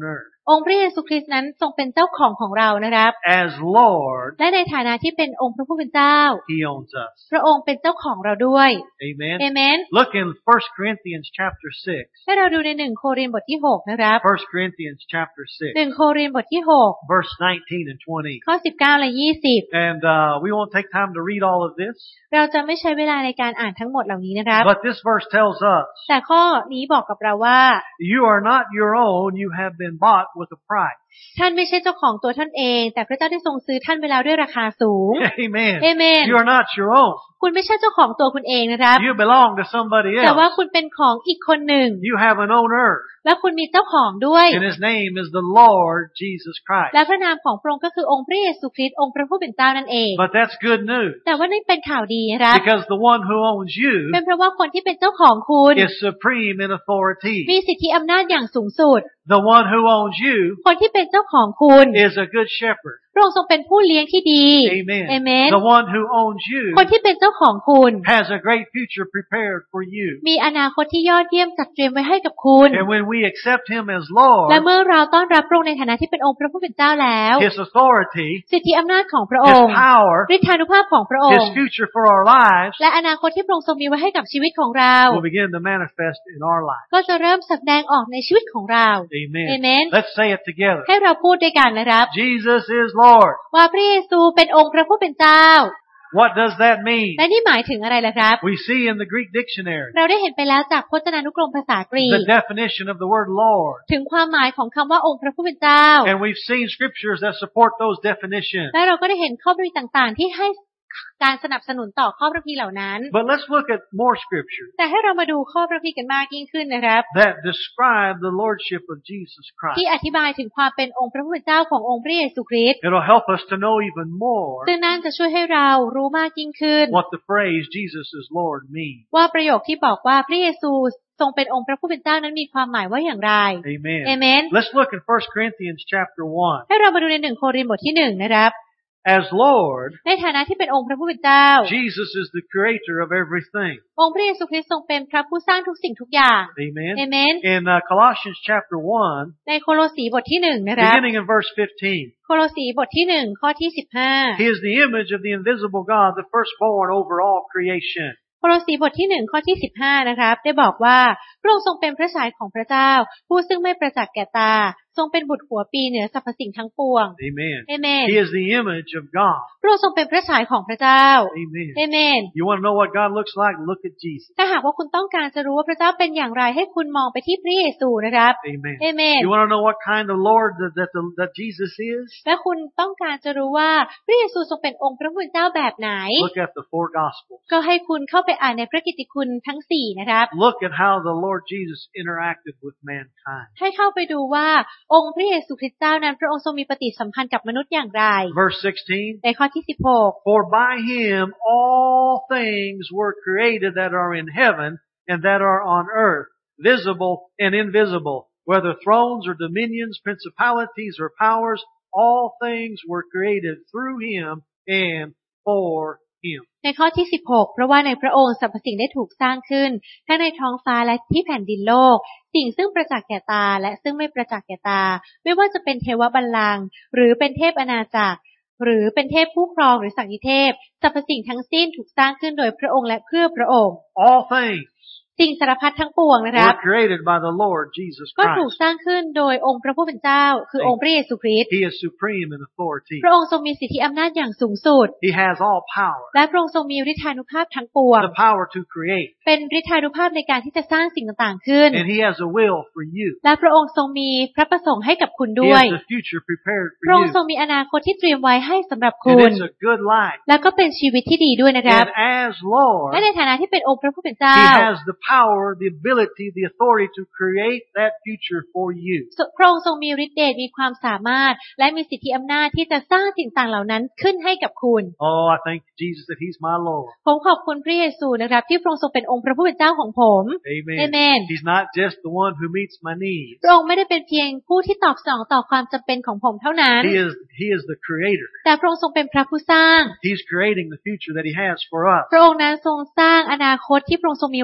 องค์พระเยซูคริสต์นั้นทรงเป็นเจ้าของของเรานะครับ As Lord, และในฐานะที่เป็นองค์พระผู้เป็นเจ้า He owns us. พระองค์เป็นเจ้าของเราด้วย Amen. เอเมน Look in First Corinthians chapter six. ให้เราดูในหนึ่งโครินธ์บทที่หกนะครับ First Corinthians chapter six, หนึ่งโครินธ์บทที่หก verse nineteen and twenty. ข้อสิบเก้าและยี่สิบ And uh, we won't take time to read all of this, เราจะไม่ใช้เวลาในการอ่านทั้งหมดเหล่านี้นะครับ but this verse tells us, แต่ข้อนี้บอกกับเราว่า you are not your own, you have been bought with a price. ท่านไม่ใช่เจ้าของตัวท่านเองแต่พระเจ้าได้ทรงซื้อท่านไปแล้วด้วยราคาสูง Amen. เอเมน You are not your own. คุณไม่ใช่เจ้าของตัวคุณเองนะครับ You belong to somebody แต่ว่า else. คุณเป็นของอีกคนหนึ่ง You have an owner, และคุณมีเจ้าของด้วย and His name is the Lord Jesus Christ. และพระนามของพระองค์ก็คือองค์พระเยซูคริสต์องค์พระผู้เป็นเจ้านั่นเอง But that's good news, แต่ว่านี่เป็นข่าวดีนะครับ because the one who owns you เป็นเพราะว่าคนที่เป็นเจ้าของคุณ is supreme in authority. มีสิทธิอำนาจอย่างสูงสุด The one who owns you คนที่เป็นเจ้าของคุณ is a good shepherd. พระองค์ทรงเป็นผู้เลี้ยงที่ดี Amen. เอเมน The one who owns you คนที่เป็นเจ้าของคุณ has a great future prepared for you. มีอนาคตที่ยอดเยี่ยมจัดเตรียมไว้ให้กับคุณ And when we accept Him as Lord, และเมื่อเราต้อนรับพระองค์ในฐานะที่เป็นองค์พระผู้เป็นเจ้าแล้ว His authority, สิทธิอำนาจของพระองค์ His power, ฤทธานุภาพของพระอง His ค์ future for our lives และอนาคตที่พระองค์ทรงมีไว้ให้กับชีวิตของเรา will begin to manifest in our lives. ก็จะเริ่มแสดงออกในชีวิตของเรา Amen. เอเมน Let's say it together. ให้เราพูดด้วยกันนะครับ Jesus is Lord. ว่าพระเยซูเป็นองค์พระผู้เป็นเจ้า What does that mean? และนี่หมายถึงอะไรล่ะครับ We see in the Greek dictionary เราได้เห็นไปแล้วจากพจนานุกรมภาษากรีก the definition of the word Lord. ถึงความหมายของคำว่าองค์พระผู้เป็นเจ้า And we've seen scriptures that support those definitions. และเราก็ได้เห็นข้อพระคัมภีร์ต่างๆ ที่ให้การสนับสนุนต่อข้อพระคัมภีร์เหล่านั้น But let's look at more scripture แต่ให้เรามาดูข้อพระคัมภีร์กันมากยิ่งขึ้นนะครับ that describe the lordship of Jesus ที่ Christ. อธิบายถึงความเป็นองค์พระผู้เป็นเจ้าขององค์พระเยซูคริสต์ It'll help us to know even more ซึ่งนั่นจะช่วยให้เรารู้มากยิ่งขึ้น what the phrase Jesus is Lord means. ว่าประโยคที่บอกว่าพระเยซูทรงเป็นองค์พระผู้เป็นเจ้านั้นมีความหมายว่าอย่างไร Amen. เอเมน Let's look in First Corinthians chapter one. ให้เรามาดูในหนึ่งโครินธ์บทที่หนึ่งนะครับ As Lord, ในฐานะที่เป็นองค์พระผู้เป็นเจ้า Jesus is the creator of everything. องค์พระเยซูคริสต์ทรงเป็นพระผู้สร้างทุกสิ่งทุกอย่าง Amen. เอเมน In uh, Colossians chapter one, ในโคโลสีบทที่หนึ่งนะครับ beginning in verse fifteen, โคโลสีบทที่หนึ่งข้อที่สิบห้า He is the image of the invisible God, the firstborn over all creation. โคโลสีบทที่หนึ่งข้อที่สิบห้านะครับได้บอกว่าพระองค์ทรงเป็นพระฉายของพระเจ้าผู้ซึ่งไม่ประจักษ์แก่ตาทรงเป็นบุตรหัวปีเหนือสรรพสิ่งทั้งปวง Amen. เอเมน He is the image of God. พระองค์ทรงเป็นพระฉายของพระเจ้า Amen. เอเมน You want to know what God looks like? Look at Jesus. ถ้าหากว่าคุณต้องการจะรู้ว่าพระเจ้าเป็นอย่างไรให้คุณมองไปที่พระเยซูนะครับ Amen. เอเมน You want to know what kind of Lord that that, the, that Jesus is? และคุณต้องการจะรู้ว่าพระเยซูทรงเป็นองค์พระผู้เป็นเจ้าแบบไหน Look at the four Gospels. ก็ให้คุณเข้าไปอ่านในพระกิตติคุณทั้งสี่นะครับ Look at how the Lord Jesus interacted with mankind. ให้เข้าไปดูว่าองค์พระเยซูคริสต์เจ้านั้นพระองค์ทรงมีปฏิสัมพันธ์กับมนุษย์อย่างไร Verse sixteen. ในข้อที่สิบหก For by Him all things were created that are in heaven and that are on earth, visible and invisible, whether thrones or dominions, principalities or powers, all things were created through Him and for Him. ในข้อที่สิบหกเพราะว่าในพระองค์สรรพสิ่งได้ถูกสร้างขึ้นทั้งในท้องฟ้าและที่แผ่นดินโลกสิ่งซึ่งประจักษ์แก่ตาและซึ่งไม่ประจักษ์แก่ตาไม่ว่าจะเป็นเทวบัลลังก์หรือเป็นเทพอาณาจักรหรือเป็นเทพผู้ครองหรือสักดิเทพสรรพสิ่งทั้งสิ้นถูกสร้างขึ้นโดยพระองค์และเพื่อพระองค์ All things สิ่งสารพัดทั้งปวงนะครับ were created by the Lord Jesus ก็ถูก Christ. สร้างขึ้นโดยองค์พระผู้เป็นเจ้าคือองค์พระเยซูคริสต์ He is supreme in authority. พระองค์ทรงมีสิทธิอำนาจอย่างสูงสุด He has all power. และพระองค์ทรงมีฤทธานุภาพทั้งปวง The power to create. เป็นฤทธานุภาพในการที่จะสร้างสิ่งต่างๆขึ้น And He has a will for you. และพระองค์ทรงมีพระประสงค์ให้กับคุณ He ด้วย has the future prepared พระอง for ค์ทรง you. มีอนาคตที่เตรียมไว้ให้สำหรับคุ And ณ it's a good life. และก็เป็นชีวิตที่ดีด้วยนะครับ And as Lord, และในฐานะที่เป็นองค์พระผู้เป็นเจ้า He has the power, the ability, the authority to create that future for you. พระองค์ทรงมีฤทธิ์เดชมีความสามารถและมีสิทธิอำนาจที่จะสร้างสิ่งต่างเหล่านั้นขึ้นให้กับคุณ Oh, I thank Jesus that He's my Lord. ผมขอบคุณพระเยซูนะครับที่พระองค์ทรงเป็นองค์พระผู้เป็นเจ้าของผม Amen. เอเมน He's not just the one who meets my needs. พระองค์ไม่ได้เป็นเพียงผู้ที่ตอบสนองต่อความจำเป็นของผมเท่านั้น He is, He is the creator. แต่พระองค์ทรงเป็นพระผู้สร้าง He's creating the future that He has for us. พระองค์นั้นทรงสร้างอนาคตที่พระองค์ทรงมีไว้ให้กับ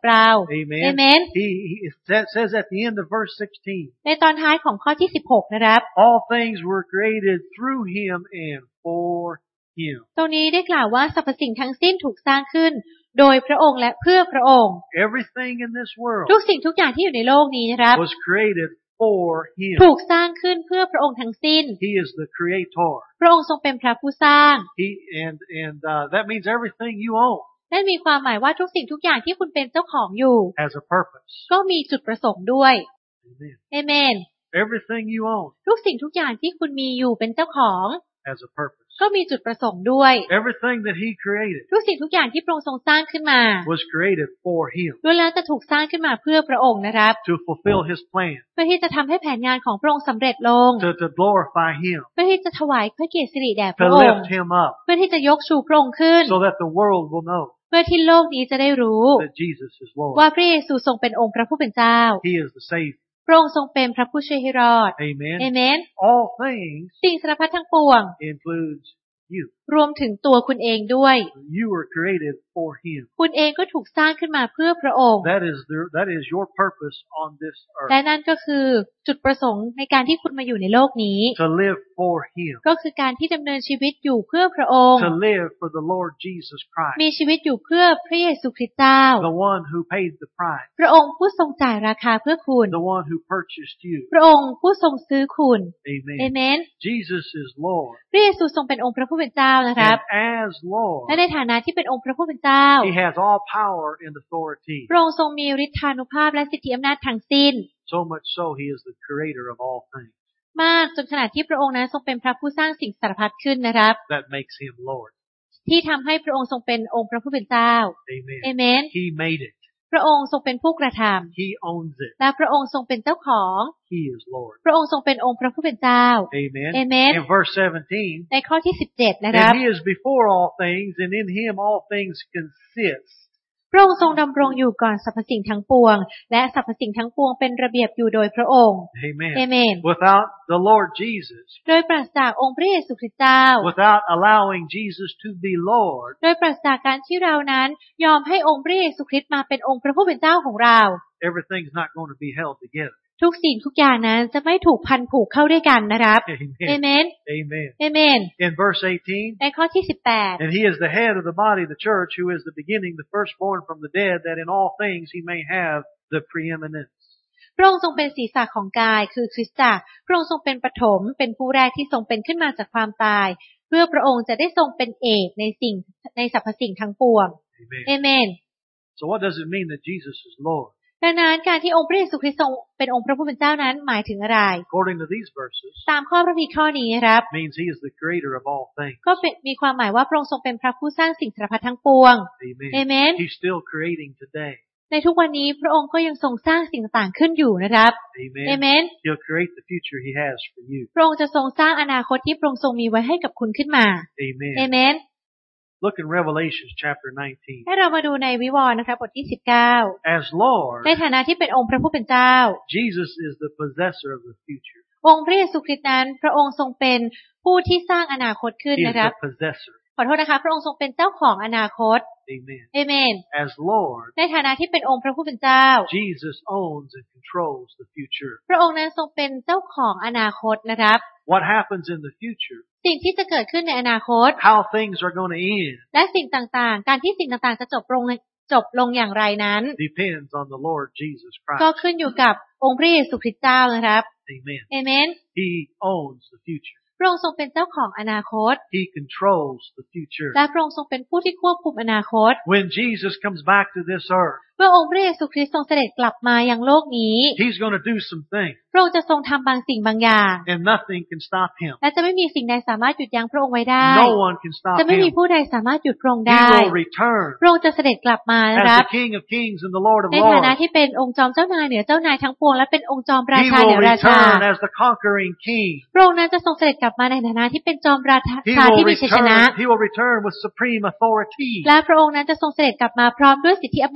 เรา Amen. เอเมน He, he it says at the end of verse sixteen, ในตอนท้ายของข้อที่สิบหกนะครับ all things were created through him and for him. ตรงนี้ได้กล่าวว่าสรรพสิ่งทั้งสิ้นถูกสร้างขึ้นโดยพระองค์และเพื่อพระองค์ Everything in this world ทุกสิ่งทุกอย่างที่อยู่ในโลกนี้นะครับ was created for him. ถูกสร้างขึ้นเพื่อพระองค์ทั้งสิ้น He is the creator. พระองค์ทรงเป็นพระผู้สร้าง He and and uh, that means everything you own นั่นมีความหมายว่าทุกสิ่งทุกอย่างที่คุณเป็นเจ้าของอยู่ has a purpose. ก็มีจุดประสงค์ด้วย Amen. เอเมน Everything you own ทุกสิ่งทุกอย่างที่คุณมีอยู่เป็นเจ้าของ has a purpose. ก็มีจุดประสงค์ด้วย Everything that he created ทุกสิ่งทุกอย่างที่พระองค์ทรงสร้างขึ้นมา was created for him ล้วนแล้วจะถูกสร้างขึ้นมาเพื่อพระองค์นะครับ to fulfill his plan, เพื่อที่จะทำให้แผนงานของพระองค์สำเร็จลง to, to glorify him, เพื่อที่จะถวายพระเกียรติสิริแด่พ to ระองค์ lift him up, เพื่อที่จะยกชูพระองค์ขึ้น so that the world will know เพื่อที่โลกนี้จะได้รู้ that Jesus is Lord. ว่าพระเยซูทรงเป็นองค์พระผู้เป็นเจ้า He is the Savior. พระองค์ทรงเป็นพระผู้ช่วยให้รอด Amen. เอเมน All things สิ่งสารพัดทั้งปวง includes you. รวมถึงตัวคุณเองด้วย You were created for him. คุณเองก็ถูกสร้างขึ้นมาเพื่อพระองค์ That is the, that is your purpose on this และ earth. นั่นก็คือจุดประสงค์ในการที่คุณมาอยู่ในโลกนี้ To live for him. ก็คือการที่ดำเนินชีวิตอยู่เพื่อพระองค์ To live for the Lord Jesus Christ. มีชีวิตอยู่เพื่อพระเยซูคริสต์เจ้า The one who paid the price. พระองค์ผู้ทรงจ่ายราคาเพื่อคุณ The one who purchased you. พระองค์ผู้ทรงซื้อคุณเอ Amen. เมน Jesus is Lord. พระเยซูทรงเป็นองค์พระผู้เป็นเจ้านะครับ And as Lord, และในฐานะที่เป็นองค์พระผู้เป็นเจ้า he has all power and authority. พระองค์ทรงมีฤทธานุภาพและสิทธิอำนาจทั้งสิ้น So much so, he is the creator of all things. มากจนขนาดที่พระองค์นั้นทรงเป็นพระผู้สร้างสิ่งสารพัดขึ้นนะครับ That makes him Lord. ที่ทำให้พระองค์ทรงเป็นองค์พระผู้เป็นเจ้า Amen. เอเมน He made it. พระองค์ทรงเป็นผู้กระท He owns it. ำและพระองค์ทรงเป็นเจ้าของ He is Lord. พระองค์ทรงเป็นองค์พระผู้เป็นเจ้า Amen. Amen. In verse seventeen, ในข้อที่สิบเจ็ดนะครับ and he is before all things, and in him all things consist. พระองค์ทรงดำรงอยู่ก่อนสรรพสิ่งทั้งปวงและสรรพสิ่งทั้งปวงเป็นระเบียบอยู่โดยพระองค์ Amen. เอเมน Without the Lord Jesus, โดยปราศจากองค์พระเยซูคริสต์เจ้า without allowing Jesus to be Lord, โดยปราศจากการที่เรานั้นยอมให้องค์พระเยซูคริสต์มาเป็นองค์พระผู้เป็นเจ้าของเรา everything's not going to be held together. ทุกสิ่งทุกอย่างนั้นจะไม่ถูกพันผูกเข้าด้วยกันนะครับ เอ Amen. เมน Amen. เอเมน In verse eighteen, ในข้อที่สิบแปด and he is the head of the body of the church, who is the beginning, the firstborn from the dead, that in all things he may have the preeminence. พระองค์ทรงเป็นศีรษะของกายคือคริสตจักรพระองค์ทรงเป็นปฐมเป็นผู้แรกที่ทรงเป็นขึ้นมาจากความตาย เพื่อพระองค์จะได้ทรงเป็นเอกในสิ่งในสรรพสิ่งทั้งปวง Amen. เอเมน So what does it mean that Jesus is Lord? ดังนั้นการที่องค์พระเยซูคริสต์ทรงเป็นองค์พระผู้เป็นเจ้านั้นหมายถึงอะไร According to these verses, ตามข้อพระคัมภีร์ข้อนี้นะครับ means he is the creator of all things. ก็เป็นมีความหมายว่าพระองค์ทรงเป็นพระผู้สร้างสิ่งสารพัดทั้งปวง Amen. เอเมน He's still creating today. ในทุกวันนี้พระองค์ก็ยังทรงสร้างสิ่งต่างๆขึ้นอยู่นะครับ Amen. เอเมน He'll create the future he has for you. พระองค์จะทรงสร้างอนาคตที่พระองค์ทรงมีไว้ให้กับคุณขึ้นมา Amen. เอเมน Look in Revelation chapter nineteen. ให้เรามาดูในวิวรณ์นะคะบทที่สิบเก้า As Lord, ในฐานะที่เป็นองค์พระผู้เป็นเจ้า Jesus is the possessor of the future. องค์พระเยซูคริสต์นั้นพระองค์ทรงเป็นผู้ที่สร้างอนาคตขึ้น He is นะครับ the possessor. ขอโทษนะคะพระองค์ทรงเป็นเจ้าของอนาคต Amen. เอเมน As Lord, ในฐานะที่เป็นองค์พระผู้เป็นเจ้า Jesus owns and controls the future. พระองค์นั้นทรงเป็นเจ้าของอนาคตนะครับ What happens in the future, สิ่งที่จะเกิดขึ้นในอนาคต how things are going to end, และสิ่งต่างๆ การที่สิ่งต่างๆจะจบลงจบลงอย่างไรนั้น depends on the Lord Jesus ก็ Christ. ขึ้นอยู่กับองค์พระเยซูคริสต์เจ้านะครับ Amen. เอเมน He owns the future. พระองค์ทรงเป็นเจ้าของอนาคต He controls the future. และพระองค์ทรงเป็นผู้ที่ควบคุมอนาคต When Jesus comes back to this earth, เมื่อองค์พระเยซูคริสต์ทรงเสด็จกลับมายังโลกนี้ he's going to do some things, พระองค์จะทรงทำบางสิ่งบางอย่าง and nothing can stop him. และจะไม่มีสิ่งใดสามารถหยุดยั้งพระองค์ไว้ได้ No one can stop จะไม่มี him. ผู้ใดสามารถหยุดพระองค์ He ได้ will return พระองค์จะเสด็จกลับมานะ as ครับ the King of Kings and the Lord of ในฐานะ Lords. ที่เป็นองค์จอมเจ้านายเหนือเจ้านายทั้งปวงและเป็นองค์จอมรา He ชาเหนื will อราชา return as the conquering King. พระองค์นั้นจะทรงเสด็จกลับมาในฐานะที่เป็นจอมราชา He ที่ will มีชัยชนะ return. He will return with supreme authority. และพระองค์นั้นจะทรงเสด็จกลับมาพร้อมด้วยสิทธิอำนาจเด็ดขาด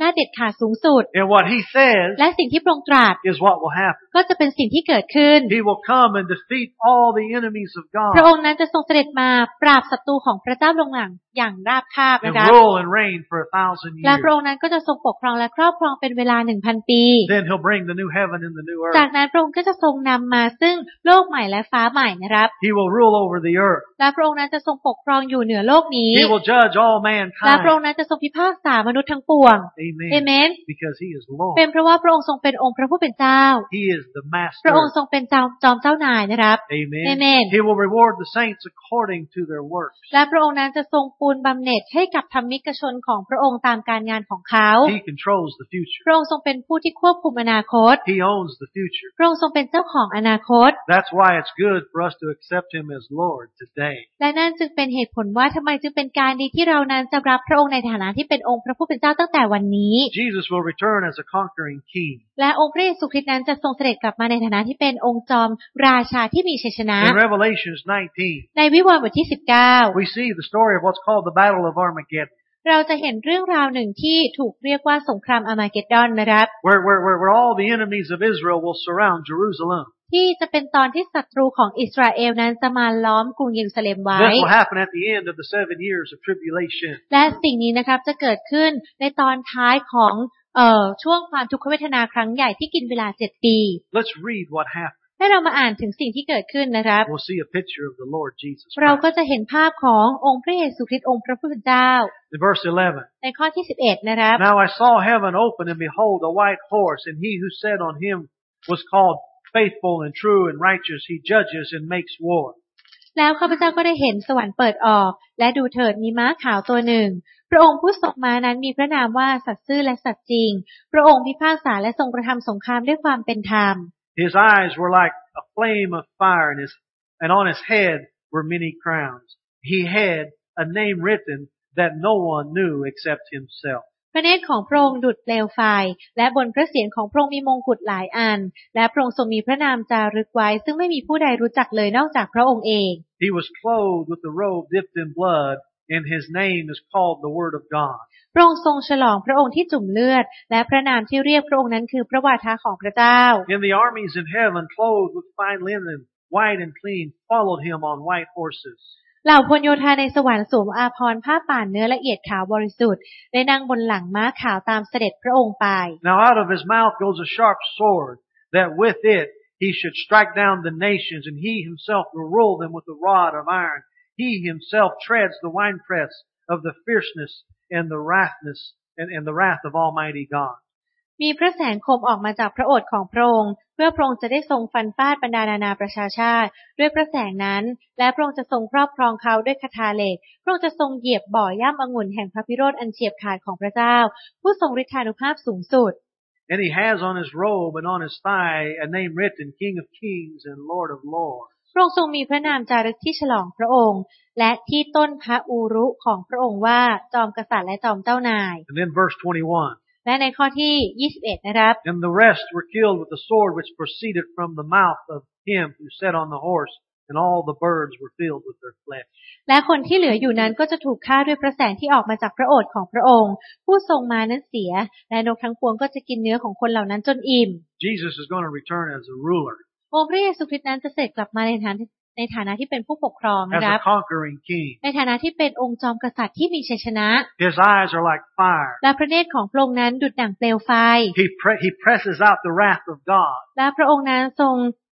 สูงสุด And what he says และสิ่งที่พระองค์ตรัส is what will happen. ก็จะเป็นสิ่งที่เกิดขึ้น He will come and defeat all the enemies of พระอ God งค์นั้นจะทรงเสด็จมาปราบศัตรูของพระเจ้าลงหลังอย่างราบคาบ and นะคะ rule and reign for a thousand และพระ years. องค์นั้นก็จะทรงปกครองและครอบครองเป็นเวลา หนึ่งพัน ปี Then he'll bring the new heaven and the new จาก earth. นั้นพระองค์ก็จะทรงนำมาซึ่งโลกใหม่และฟ้าใหม่นะครับ He will rule over the earth. และพระองค์นั้นจะทรงปกครองอยู่เหนือโลกนี้ He will judge all และพระอง mankind. ค์นั้นจะทรงพิพากษามนุษย์ทั้งปวง เอ Amen. เมน Because he is เป็น Lord. เพราะว่าพระองค์ทรงเป็นองค์พระผู้เป็นเจ้า He is the พระองค์ master. ทรงเป็นเจ้าจอมเจ้านายนะครับ Amen. Amen. He will reward the saints according to their works. และพระองค์นั้นจะทรงปูนบำเหน็จให้กับธรรมิกชนของพระองค์ตามการงานของเขา He controls the future. พระองค์ทรงเป็นผู้ที่ควบคุมอนาคต He owns the future. พระองค์ทรงเป็นเจ้าของอนาคต That's why it's good for us to accept him as Lord today. และนั่นจึงเป็นเหตุผลว่าทำไมจึงเป็นการดีที่เรานั้นจะรับพระองค์ในฐานะที่เป็นองค์พระผู้เป็นเจ้าตั้งแต่วันนี้ Jesus will return as a conquering king. และองค์พระเยซูคริสต์นั้นจะทรงเสด็จกลับมาในฐานะที่เป็นองค์จอมราชาที่มีชัยชนะ In Revelations nineteen, ในวิวรณ์บทที่สิบเก้า we see the story of what's called the Battle of Armageddon, เราจะเห็นเรื่องราวหนึ่งที่ถูกเรียกว่าสงครามอาร์มาเกดดอนนะครับ where, where, where, where all the enemies of Israel will surround Jerusalem. ที่จะเป็นตอนที่ศัตรูของอิสราเอลนั้นจะมาล้อมกรุงเยรูซาเล็มไว้ This will happen at the end of the seven years of tribulation. และสิ่งนี้นะครับจะเกิดขึ้นในตอนท้ายของเอ่อช่วงความทุกขเวทนาครั้งใหญ่ที่กินเวลาเจ็ดปี Let's read what happened. ให้เรามาอ่านถึงสิ่งที่เกิดขึ้นนะครับ We'll see a picture of the Lord Jesus เราก็ Christ. จะเห็นภาพขององค์พระเยซูคริสต์องค์พระผู้เป็นเจ้า In verse eleven, ในข้อที่สิบเอ็ดนะครับ Now I saw heaven open, and behold, a white horse, and he who sat on him was called Faithful and True and Righteous. He judges and makes war. แล้วข้าพเจ้าก็ได้เห็นสวรรค์เปิดออกและดูเถิดมีม้าขาวตัวหนึ่งพระองค์ผู้ทรงม้านั้นมีพระนามว่าสัตย์ซื่อและสัตย์จริงพระองค์พิพากษาและทรงกระทำสงครามด้วยความเป็นธรรม His eyes were like a flame of fire, and, his, and on his head were many crowns. He had a name written that no one knew except himself. พระเนตรของพระองค์ดุจเปลวไฟและบนพระเศียรของพระองค์มีมงกุฎหลายอันและพระองค์ทรงมีพระนามจารึกไว้ซึ่งไม่มีผู้ใดรู้จักเลยนอกจากพระองค์เอง He was clothed with a robe dipped in blood, and his name is called the Word of God. พระองค์ทรงฉลองพระองค์ที่จุ่มเลือดและพระนามที่เรียกพระองค์นั้นคือพระวาทะของพระเจ้า And the armies in heaven, clothed with fine linen, white and clean, followed him on white horses. เหล่าพลโยธาในสวรรค์สวมอาภรณ์ผ้าป่านเนื้อละเอียดขาวบริสุทธิ์ได้นั่งบนหลังม้าขาวตามเสด็จพระองค์ไป Now out of his mouth goes a sharp sword, that with it he should strike down the nations, and he himself will rule them with a rod of iron. He himself treads the winepress of the fierceness and the wrathness and, and the wrath of Almighty God. มีพระแสงคมออกมาจากพระโอษฐ์ของพระองค์เพื่อพระองค์จะได้ทรงฟันฟาดบรรดานานาประชาชาติด้วยพระแสงนั้นและพระองค์จะทรงครอบครองเขาด้วยคทาเหล็กพระองค์จะทรงเหยียบบ่อย่ำองุ่นแห่งพระพิโรธอันเฉียบขาดของพระเจ้าผู้ทรงฤทธานุภาพสูงสุด And he has on his robe and on his thigh a name written, King of Kings and Lord of Lords. พระองค์ทรงมีพระนามจารึกที่ฉลองพระองค์และที่ต้นพระอูรุของพระองค์ว่าจอมกษัตริย์และจอมเจ้านาย And then verse twenty-one. และในข้อที่ยี่สิบเอ็ดนะครับ And the rest were killed with the sword which proceeded from the mouth of him who sat on the horse, and all the birds were filled with their flesh. และคนที่เหลืออยู่นั้นก็จะถูกฆ่าด้วยพระแสงที่ออกมาจากพระโอษฐ์ของพระองค์ผู้ทรงมานั้นเสียและนกทั้งปวงก็จะกินเนื้อของคนเหล่านั้นจนอิ่ม Jesus is going to return as a ruler, องค์พระเยซูคริสต์นั้นจะเสด็จกลับมาในฐานะในฐานะที่เป็นผู้ปกครอง as นะครับ a conquering king. ในฐานะที่เป็นองค์จอมกษัตริย์ที่มีชัยชนะ His eyes are like fire. และพระเนตรของพระองค์นั้นดุจดั่งเปลวไฟ He, pre- he presses out the wrath of God. และพระองค์นั้นทรง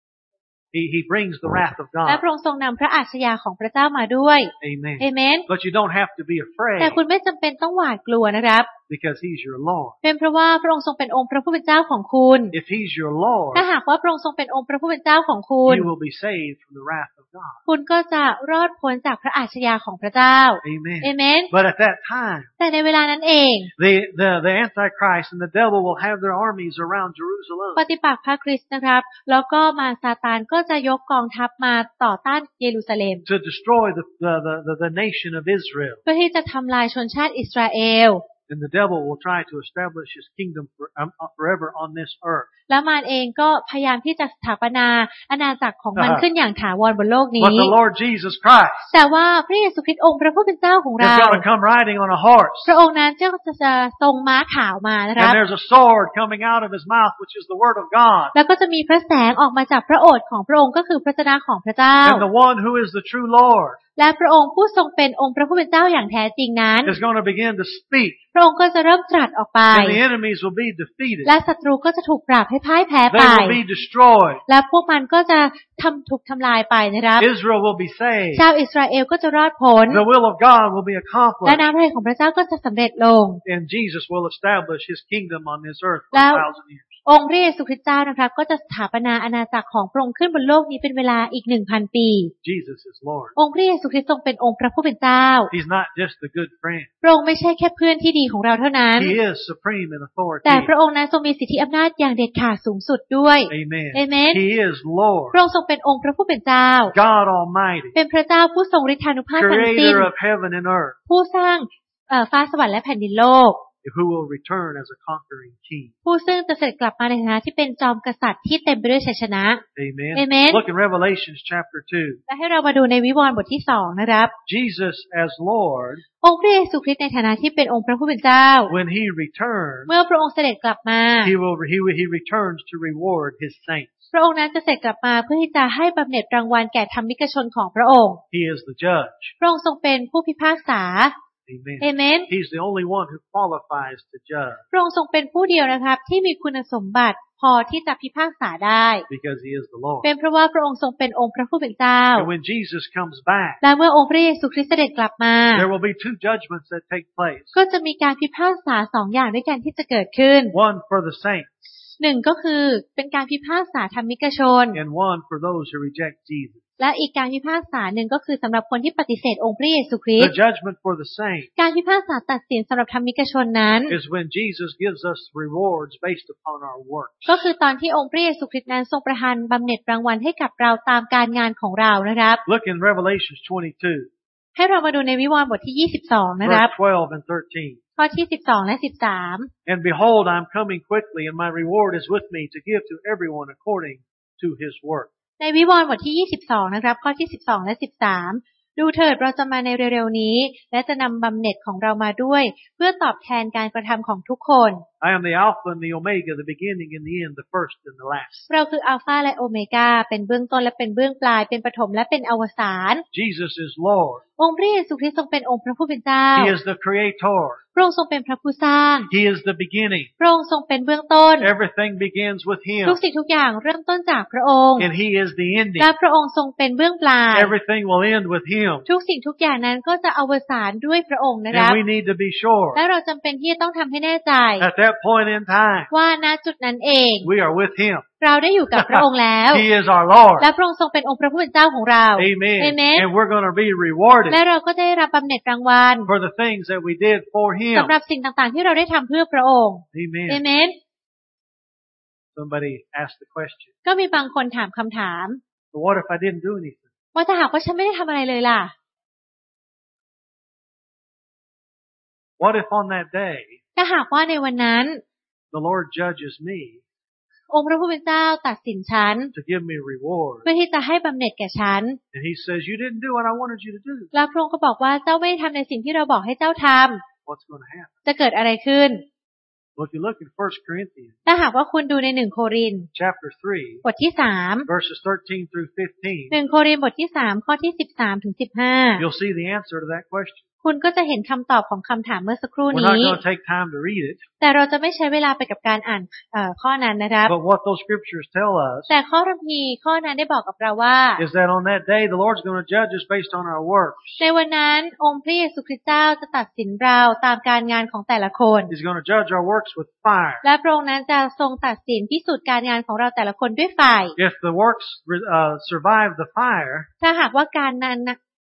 He, he brings the wrath of และ God. พระองค์ทรงนำพระอาชญาของพระเจ้ามาด้วย Amen. เอเมน But you don't have to be แต่ afraid คุณไม่จำเป็นต้องหวาดกลัวนะครับ because he's your Lord. เป็นเพราะว่าพระองค์ทรงเป็นองค์พระผู้เป็นเจ้าของคุณ If he's your Lord, ถ้าหากว่าพระองค์ทรงเป็นองค์พระผู้เป็นเจ้าของคุณ you will be saved from the wrath of God. คุณก็จะรอดพ้นจากพระอาชญาของพระเจ้า Amen. เอเมน But at that time, แต่ในเวลานั้นเอง the, the, the Antichrist and the devil will have their armies around Jerusalem. ปฏิปักษ์พระคริสต์นะครับแล้วก็มารซาตานก็จะยกกองทัพมาต่อต้านเยรูซาเล็ม to destroy the, the, the, the nation of Israel. เพื่อที่จะทำลายชนชาติอิสราเอล And the devil will try to establish his kingdom for, um, forever on this earth. แล้วมารเองก็พยายามที่จะสถาปนาอาณาจักรของมันขึ้นอย่างถาวรบนโลกนี้ But the Lord Jesus Christ แต่ว่าพระเยซูคริสต์องค์พระผู้เป็นเจ้าของเรา is going to come riding on a horse. พระองค์นั้นจะจะทรงม้าขาวมานะครับ And there's a sword coming out of his mouth, which is the word of God. แล้วก็จะมีพระแสงออกมาจากพระโอษฐ์ของพระองค์ก็คือพระชนะของพระเจ้า And the one who is the true Lord และพระองค์ผู้ทรงเป็นองค์พระผู้เป็นเจ้าอย่างแท้จริงนั้น is going to begin to speak. พระองค์ก็จะเริ่มตรัสออกไป And the enemies will be defeated. และศัตรูก็จะถูกปราบให้พ่ายแพ้ไป They will be destroyed. และพวกมันก็จะทำถูกทำลายไปนะครับ Israel will be saved. ชาวอิสราเอลก็จะรอดพ้น The will of God will be และ accomplished. น้ำพระทัยของพระเจ้าก็จะสำเร็จลง And Jesus will establish his kingdom on this earth for แล้ว a thousand years. องค์พระเยซูคริสต์เจ้านะครับก็จะสถาปนาอาณาจักรของพระองค์ขึ้นบนโลกนี้เป็นเวลาอีกหนึ่งพันปี Jesus is Lord. องค์พระเยซูคริสต์ทรงเป็นองค์พระผู้เป็นเจ้า He's not just a good friend. พระองค์ไม่ใช่แค่เพื่อนที่ดีของเราเท่านั้น He is supreme in authority. แต่พระองค์นั้นทรงมีสิทธิอำนาจอย่างเด็ดขาดสูงสุดด้วย Amen. Amen. He is Lord. พระองค์ทรงเป็นองค์พระผู้เป็นเจ้า God Almighty. เป็นพระเจ้าผู้ทรงฤทธานุภาพทั้งสิ้น Creator of heaven and earth. ผู้สร้างเอ่อฟ้าสวรรค์และแผ่นดินโลก Who will return as a conquering king. ผู้ซึ่งจะเสด็จกลับมาในฐานะที่เป็นจอมกษัตริย์ที่เต็มไปด้วยชัยชนะ Amen. Amen. Look in Revelations chapter two. และให้เรามาดูในวิวรณ์บทที่สองนะครับ Jesus as Lord, องค์พระเยซูคริสต์ในฐานะที่เป็นองค์พระผู้เป็นเจ้า when he returns, เมื่อพระองค์เสด็จกลับมา he will he, he returns to reward his saints. พระองค์นั้นจะเสด็จกลับมาเพื่อที่จะให้บำเหน็จรางวัลแก่ธรรมิกชนของพระองค์ He is the judge. พระองค์ทรงเป็นผู้พิพากษา Amen. Amen. He's the only one who qualifies to judge พระองค์ทรงเป็นผู้เดียวนะครับที่มีคุณสมบัติพอที่จะพิพากษาได้ because he is the Lord. เป็นเพราะว่าพระองค์ทรงเป็นองค์พระผู้เป็นเจ้า And when Jesus comes back, และเมื่อองค์พระเยซูคริสต์เสด็จกลับมา there will be two judgments that take place. ก็จะมีการพิพากษาสองอย่างด้วยกันที่จะเกิดขึ้น One for the saints หนึ่งก็คือเป็นการพิพากษาธรรมิกชน and one for those who reject Jesus. และอีกการพิพากษาหนึ่งก็คือสำหรับคนที่ปฏิเสธองค์พระเยซูคริส The ต์ judgment for the saints การพิพากษาตัดสินสำหรับธรรมิกชนนั้น is when Jesus gives us rewards based upon our works. ก็คือตอนที่องค์พระเยซูคริสต์นั้นทรงประทานบำเหน็จรางวัลให้กับเราตามการงานของเรานะครับ Look in Revelation twenty-two, ให้เรามาดูในวิวรณ์บทที่ยี่สิบสองนะครับ verse twelve and thirteen. ข้อที่สิบสองและสิบสาม And behold, I am coming quickly, and my reward is with me to give to everyone according to his work. ในวิวรณ์บทที่ยี่สิบสองนะครับข้อที่สิบสองและสิบสามดูเถิดเราจะมาในเร็วๆนี้และจะนำบำเหน็จของเรามาด้วยเพื่อตอบแทนการกระทำของทุกคน I am the Alpha and the Omega, the beginning and the end, the first and the last. เราคืออัลฟาและโอเมก้าเป็นเบื้องต้นและเป็นเบื้องปลายเป็นปฐมและเป็นอวสาน Jesus is Lord. องค์พระเยซูคริสต์ทรงเป็นองค์พระผู้เป็นเจ้า He is the Creator. พระองค์ทรงเป็นพระผู้สร้าง He is the beginning. พระองค์ทรงเป็นเบื้องต้น Everything begins with ทุก Him, สิ่งทุกอย่างเริ่มต้นจากพระองค์ and He is the ending. และพระองค์ทรงเป็นเบื้องปลาย Everything will end with Him, ทุกสิ่งทุกอย่างนั้นก็จะอวสานด้วยพระองค์นะครับ and we need to be sure และเราจำเป็นที่จะต้องทำให้แน่ใจ at that point in time ว่าณจุดนั้นเอง we are with Him. เราได้อยู่กับพระองค์แล้ว He is our Lord. และพระองค์ทรงเป็นองค์พระผู้เป็นเจ้าของเรา Amen. Amen. And we're going to be rewarded และเราก็ได้รับบำเหน็จรางวัล for the things that we did for Him. สำหรับสิ่งต่างๆที่เราได้ทำเพื่อพระองค์ Amen. เอเมน Somebody asked the question, ก็มีบางคนถามคำถาม well, what if I didn't do anything? ว่าถ้าหากว่าฉันไม่ได้ทำอะไรเลยล่ะ What if on that day ถ้าหากว่าในวันนั้น the Lord judges me องค์พระผู้เป็นเจ้าตัดสินฉัน to give me reward? เพื่อที่จะให้บำเหน็จแก่ฉัน And He says, you didn't do what I wanted you to do. แล้วพระองค์ก็บอกว่าเจ้าไม่ได้ทำในสิ่งที่เราบอกให้เจ้าทำ What's going to happen? จะเกิดอะไรขึ้น Well, if you look in First Corinthians ถ้าหากว่าคุณดูในหนึ่งโครินธ์ chapter three, บทที่สาม verses thirteen through fifteen, หนึ่งโครินธ์บทที่สามข้อที่สิบสามถึงสิบห้า you'll see the answer to that question. คุณก็จะเห็นคำตอบของคำถามเมื่อสักครู่ We're not นี้ going to take time to read it, แต่เราจะไม่ใช้เวลาไปกับการอ่านเอ่อข้อนั้นนะครับ but what those scriptures tell us แต่ข้อพระคัมภีร์ข้อนั้นได้บอกกับเราว่า is that on that day the Lord's going to judge us based on our works. ในวันนั้นองค์พระเยซูคริสต์เจ้าจะตัดสินเราตามการงานของแต่ละคน He's going to judge our works with fire. และพระองค์นั้นจะทรงตัดสินพิสูจน์การงานของเราแต่ละคนด้วยไฟ If the works uh, survive the fire, ถ้าหากว่าการนั้น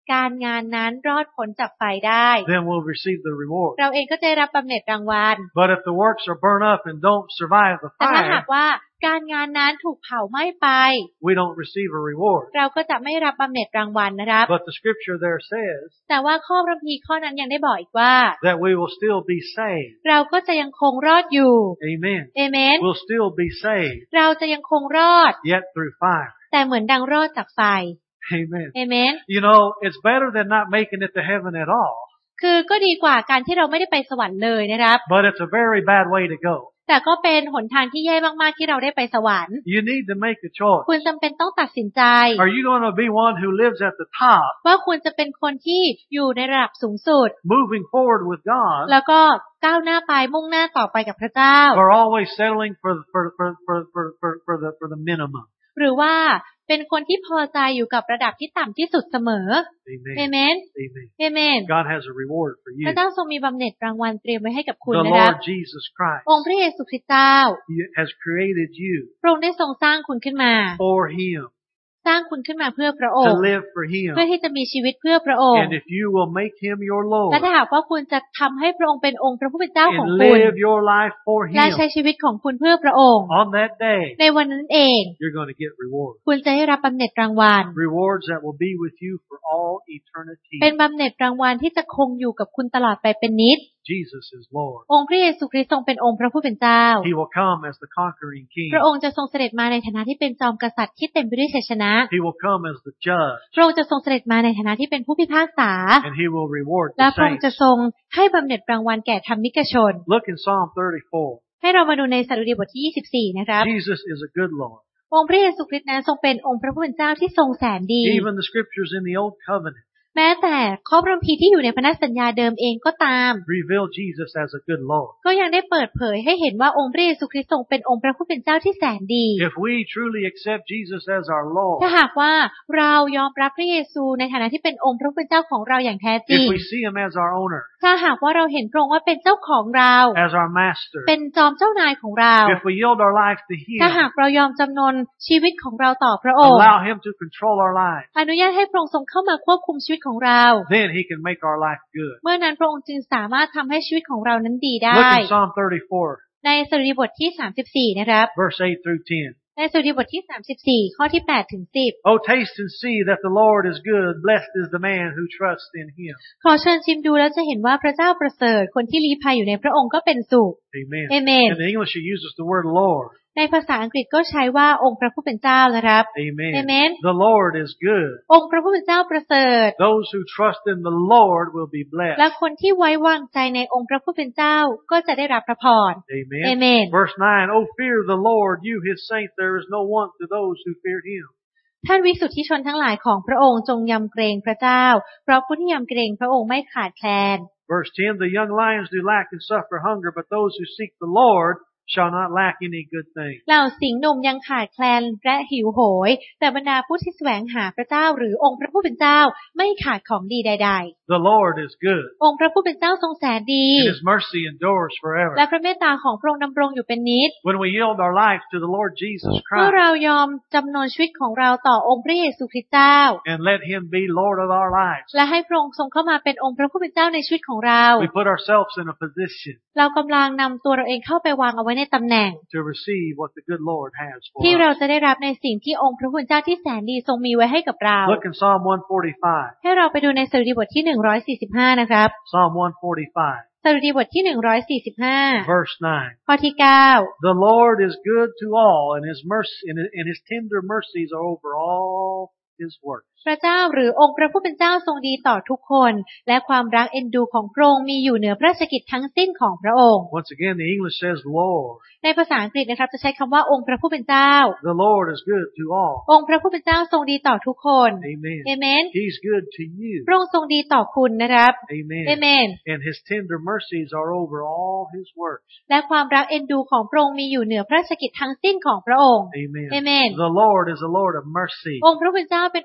การงานนั้นรอดพ้นจากไฟได้ then we'll receive the reward. เราเองก็จะได้รับบำเหน็จรางวัล But if the works are burned up and don't survive the แต่ถ้าหาก fire, ว่าการงานนั้นถูกเผาไหม้ไป we don't receive a reward. เราก็จะไม่รับบำเหน็จรางวัลนะครับ But the scripture there says แต่ว่าข้อพระคัมภีร์ข้อนั้นยังได้บอกอีกว่า that we will still be saved. เราก็จะยังคงรอดอยู่ Amen. เอเมน We'll still be saved, เราจะยังคงรอด yet through fire. แต่เหมือนดังรอดจากไฟ Amen. เอเมน You know, it's better than not making it to heaven at all. คือก็ดีกว่าการที่เราไม่ได้ไปสวรรค์เลยนะครับ But it's a very bad way to go. แต่ก็เป็นหนทางที่แย่มากๆที่เราได้ไปสวรรค์ You need to make a choice. คุณจำเป็นต้องตัดสินใจ Are you going to be one who lives at the top, ว่าคุณจะเป็นคนที่อยู่ในระดับสูงสุด moving forward with God, แล้วก็ก้าวหน้าไปมุ่งหน้าต่อไปกับพระเจ้า or always settling for for for for for for, for the for the minimum? หรือว่าเป็นคนที่พอใจอยู่กับระดับที่ต่ำที่สุดเสมอ Amen. เอเมน Amen. เอเมน God has a reward for พระ you. เจ้าทรงมีบำเหน็จรางวัลเตรียมไว้ให้กับคุณ The นะครับ Lord Jesus Christ องค์พระเยซูคริสต์เจ้า He has created you พระองค์ได้ทรงสร้างคุณขึ้นมา for Him, สร้างคุณขึ้นมาเพื่อพระอง to ค์ live for Him. เพื่อที่จะมีชีวิตเพื่อพระองค์ And if you will make Him your และ Lord ถ้าหากว่าคุณจะทำให้พระองค์เป็นองค์พระผู้เป็นเจ้าของ and คุณ live your life for และ Him, ใช้ชีวิตของคุณเพื่อพระองค์ on that day, ในวันนั้นเอง you're going to get reward. คุณจะได้รับบำเหน็จรางวัล Rewards that will be with you for all eternity. เป็นบำเหน็จรางวัลที่จะคงอยู่กับคุณตลอดไปเป็นนิจ Jesus is Lord. องค์พระเยซูคริสต์ทรงเป็นองค์พระผู้เป็นเจ้า He will come as the conquering King. พระองค์จะทรงเสด็จมาในฐานะที่เป็นจอมกษัตริย์ที่เต็มไปด้วยชัยชนะ He will come as the judge. พระองค์จะทรงเสด็จมาในฐานะที่เป็นผู้พิพากษา And He will reward และ the พระองค์จะ saints. ทรงให้บำเหน็จรางวัลแก่ธรรมิกชน Look in Psalm thirty-four. ให้เรามาดูในสดุดีบทที่ยี่สิบสี่นะครับ Jesus is a good Lord. องค์พระเยซูคริสต์นั้นทรงเป็นองค์พระผู้เป็นเจ้าที่ทรงแสนดี Even the scriptures in the Old Covenant แม้แต่ข้อพระคัมภีร์ที่อยู่ในพันธสัญญาเดิมเองก็ตาม reveal Jesus as a good Lord. ก็ยังได้เปิดเผยให้เห็นว่าองค์พระเยซูคริสต์ทรงเป็นองค์พระผู้เป็นเจ้าที่แสนดี If we truly accept Jesus as our Lord, ถ้าหากว่าเรายอมรับพระเยซูในฐานะที่เป็นองค์พระผู้เป็นเจ้าของเราอย่างแท้จริ if ง we see Him as our owner, ถ้าหากว่าเราเห็นพระองค์ว่าเป็นเจ้าของเรา as our master, เป็นจอมเจ้านายของเรา if we yield our life to ถ้า Him, หากเรายอมจำนนชีวิตของเราต่อพระองค์ allow Him to control our lives, อนุญาตให้พระองค์ทรงเข้ามาควบคุมชีวิตของเรา then He can make our life good. เมื่อนั้นพระองค์จึงสามารถทำให้ชีวิตของเรานั้นดีได้ Look in Psalm thirty-four, ในสดุดีบทที่สามสิบสี่นะครับ verse eight through ten. ในสดุดีบทที่สามสิบสี่ข้อที่แปดถึงสิบ Oh, taste and see that the Lord is good. Blessed is the man who trusts in Him. ขอเชิญชิมดูแล้วจะเห็นว่าพระเจ้าประเสริฐคนที่ลี้ภัยอยู่ในพระองค์ก็เป็นสุข Amen. Amen. In English, it uses the word Lord. ในภาษาอังกฤษก็ใช้ว่าองค์พระผู้เป็นเจ้านะครับ Amen. Amen. The Lord is good. องค์พระผู้เป็นเจ้าประเสริฐ Those who trust in the Lord will be และ blessed. คนที่ไว้วางใจในองค์พระผู้เป็นเจ้าก็จะได้รับพระพร Amen. Amen. Verse nine, Oh, fear the Lord, you His saints. There is no want to those who fear Him. ท่านวิสุทธิชนทั้งหลายของพระองค์จงยำเกรงพระเจ้าเพราะผู้ที่ยำเกรงพระองค์ไม่ขาดแคลน Verse ten, The young lions do lack and suffer hunger, but those who seek the Lord shall not lack any good thing. เหล่าสิงห์หนุ่มยังขาดแคลนและหิวโหยแต่บรรดาผู้ที่แสวงหาพระเจ้าหรือองค์พระผู้เป็นเจ้าไม่ขาดของดีใด The Lord is good, ๆ องค์พระผู้เป็นเจ้าทรงแสนดี and His mercy endures และ forever. พระเมตตาของพระองค์ดำรงอยู่เป็นนิจ When we yield our life to the Lord Jesus เมื่อ Christ เรายอมจำนนชีวิตของเราต่อองค์พระเยซูคริสต์เจ้า and let Him be Lord of our lives, และให้พระองค์ทรงเข้ามาเป็นองค์พระผู้เป็นเจ้าในชีวิตของเรา we put ourselves in a position เรากำลังนำตัวเราเองเข้าไปวางเอาไว้ในตำแหน่ง to receive what the good Lord has for ที่เรา us. จะได้รับในสิ่งที่องค์พระผู้เป็นเจ้าที่แสนดีทรงมีไว้ให้กับเรา Look in Psalm one forty-five. ให้เราไปดูในสดุดีบทที่หนึ่งร้อยสี่สิบห้านะครับ Psalm one forty-five, สดุดีบทที่หนึ่งร้อยสี่สิบห้า verse nine. ข้อที่เก้า The Lord is good to all, and His mercy and His, and His tender mercies are over all His works. พระเจ้าหรือองค์พระผู้เป็นเจ้าทรงดีต่อทุกคนและความรักเอ็นดูของพระองค์มีอยู่เหนือพระราชกิจทั้งสิ้นของพระองค์ Once again, the English says Lord. ในภาษาอังกฤษนะครับจะใช้คำว่าองค์พระผู้เป็นเจ้า The Lord is good to all. องค์พระผู้เป็นเจ้าทรงดีต่อทุกคน Amen. เอเมน He's good to you. พระองค์ทรงดีต่อคุณนะครับ Amen. เอเมน And His tender mercies are over all His works. และความรักเอ็นดูของพระองค์มีอยู่เหนือพระราชกิจทั้งสิ้นของพระองค์ Amen. Amen. The Lord is a Lord of mercy. องค์พระผู้เป็นเจ้าเป็นองค์พระผู้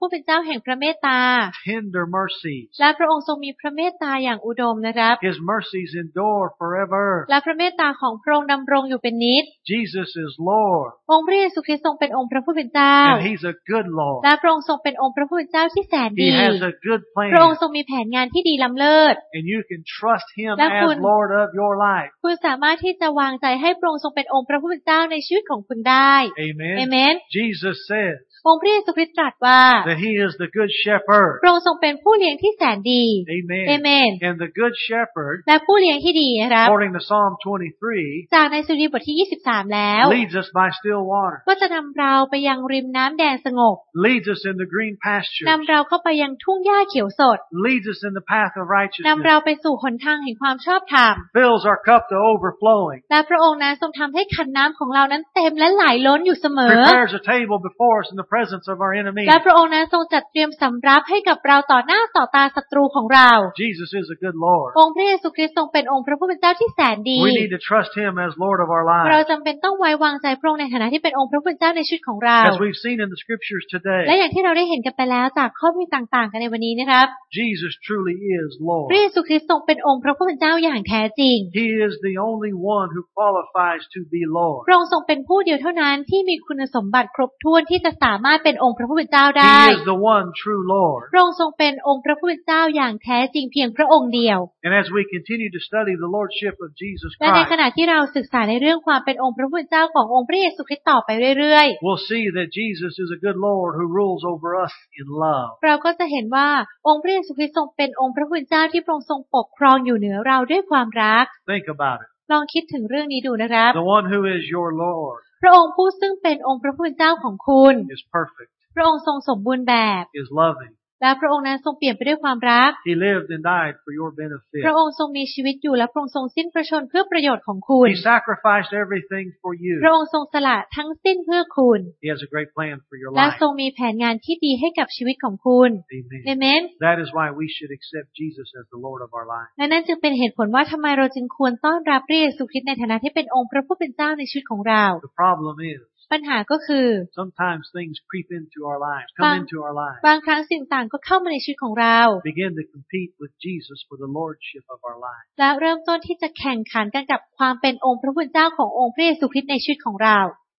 ผู้เป็นเจ้าแห่งพระเมตตา tender mercies. และพระองค์ทรงมีพระเมตตาอย่างอุดมนะครับ His mercies endure forever. และพระเมตตาของพระองค์ดำรงอยู่เป็นนิจ Jesus is Lord. องค์พระเยซูคริสต์ทรงเป็นองค์พระผู้เป็นเจ้า And He's a good Lord. และพระองค์ทรงเป็นองค์พระผู้เป็นเจ้าที่แสน He ดี has a good พระองค์ plan. ทรงมีแผนงานที่ดีล้ำเลิศ And you can trust Him และคุณ as Lord of your life. คุณสามารถที่จะวางใจให้พระองค์ทรงเป็นองค์พระผู้เป็นเจ้าในชีวิตของคุณได้ Amen. เอเมน Jesus says องค์พระเยซูคริสต์ตรัสว่า that He is the good shepherd. พระองค์ทรงเป็นผู้เลี้ยงที่แสนดี Amen. เอเมน And the good shepherd, และผู้เลี้ยงที่ดีนะครับ according to Psalm twenty-three, จากในสุรีบทที่ยี่สิบสามแล้ว leads us by still water, ก็จะนำเราไปยังริมน้ำแดนสงบ leads us in the green pastures, นำเราเข้าไปยังทุ่งหญ้าเขียวสด leads us in the path of นำ righteousness, เราไปสู่หนทางแห่งความชอบธรรม fills our cup to overflowing, และพระองค์นั้นทรงทำให้ขันน้ำของเรานั้นเต็มและไหลล้นอยู่เสมอ prepares a table before us in the presence of our enemies. และพระองค์นั้นทรงจัดเตรียมสำรับให้กับเราต่อหน้าต่อตาศัตรูของเรา Jesus is a good Lord. องค์พระเยซูคริสต์ทรงเป็นองค์พระผู้เป็นเจ้าที่แสนดี We need to trust Him as Lord of our เรา lives. จำเป็นต้องไว้วางใจพระองค์ในฐานะที่เป็นองค์พระผู้เป็นเจ้าในชีวิตของเรา As we've seen in the scriptures และ today, อย่างที่เราได้เห็นกันไปแล้วจากข้อมูลต่างๆกันในวันนี้นะครับ Jesus truly is พ Lord. ระเยซูคริสต์ทรงเป็นองค์พระผู้เป็นเจ้าอย่างแท้จริง He is the only one who qualifies to be Lord. พระองค์ทรงเป็นผู้เดียวเท่านั้นที่มีคุณสมบัติครบถ้วนที่จะสามารถเป็นองค์พระผู้เป็นเจ้าได้ He is the one true Lord. พระองค์ทรงเป็นองค์พระผู้เป็นเจ้าอย่างแท้จริงเพียงพระองค์เดียว And as we continue to study the Lordship of Jesus และใน Christ, ขณะที่เราศึกษาในเรื่องความเป็นองค์พระผู้เป็นเจ้าขององค์พระเยซูคริสต์ต่อไปเรื่อย we'll see that Jesus is a good Lord who rules over us in love. ๆ เราก็จะเห็นว่าองค์พระเยซูคริสต์ทรงเป็นองค์พระผู้เป็นเจ้าที่พระองค์ทรงปกครองอยู่เหนือเราด้วยความรัก Think about it. ลองคิดถึงเรื่องนี้ดูนะครับ The one who is your Lord พระองค์ผู้ซึ่งเป็นองค์พระผู้เป็นเจ้าของคุณ is perfect, พระองค์ทรงสมบูรณ์แบบ is loving. และพระองค์นั้นทรงเปลี่ยนไปด้วยความรัก He lived and died for your benefit. พระองค์ทรงมีชีวิตอยู่และพระองค์ทรงสิ้นพระชนม์เพื่อประโยชน์ของคุณ He sacrificed everything for พระ you. องค์ทรงสละทั้งสิ้นเพื่อคุณ He has a great plan for your และ life. ทรงมีแผนงานที่ดีให้กับชีวิตของคุณ Amen. เอเมน That is why we should accept Jesus as the Lord of our life. และนั่นจึงเป็นเหตุผลว่าทำไมเราจึงควรต้อนรับพระเยซูคริสต์ในฐานะที่เป็นองค์พระผู้เป็นเจ้าในชีวิตของเรา The problem is, ปัญหาก็คือ sometimes things creep into our lives, come into our lives, บางครั้งสิ่งต่างก็เข้ามาในชีวิตของเรา begin to compete with Jesus for the Lordship of our lives. และเริ่มต้นที่จะแข่งขันกันกับความเป็นองค์พระผู้เป็นเจ้าขององค์พระเยซูคริสต์ในชีวิตของเรา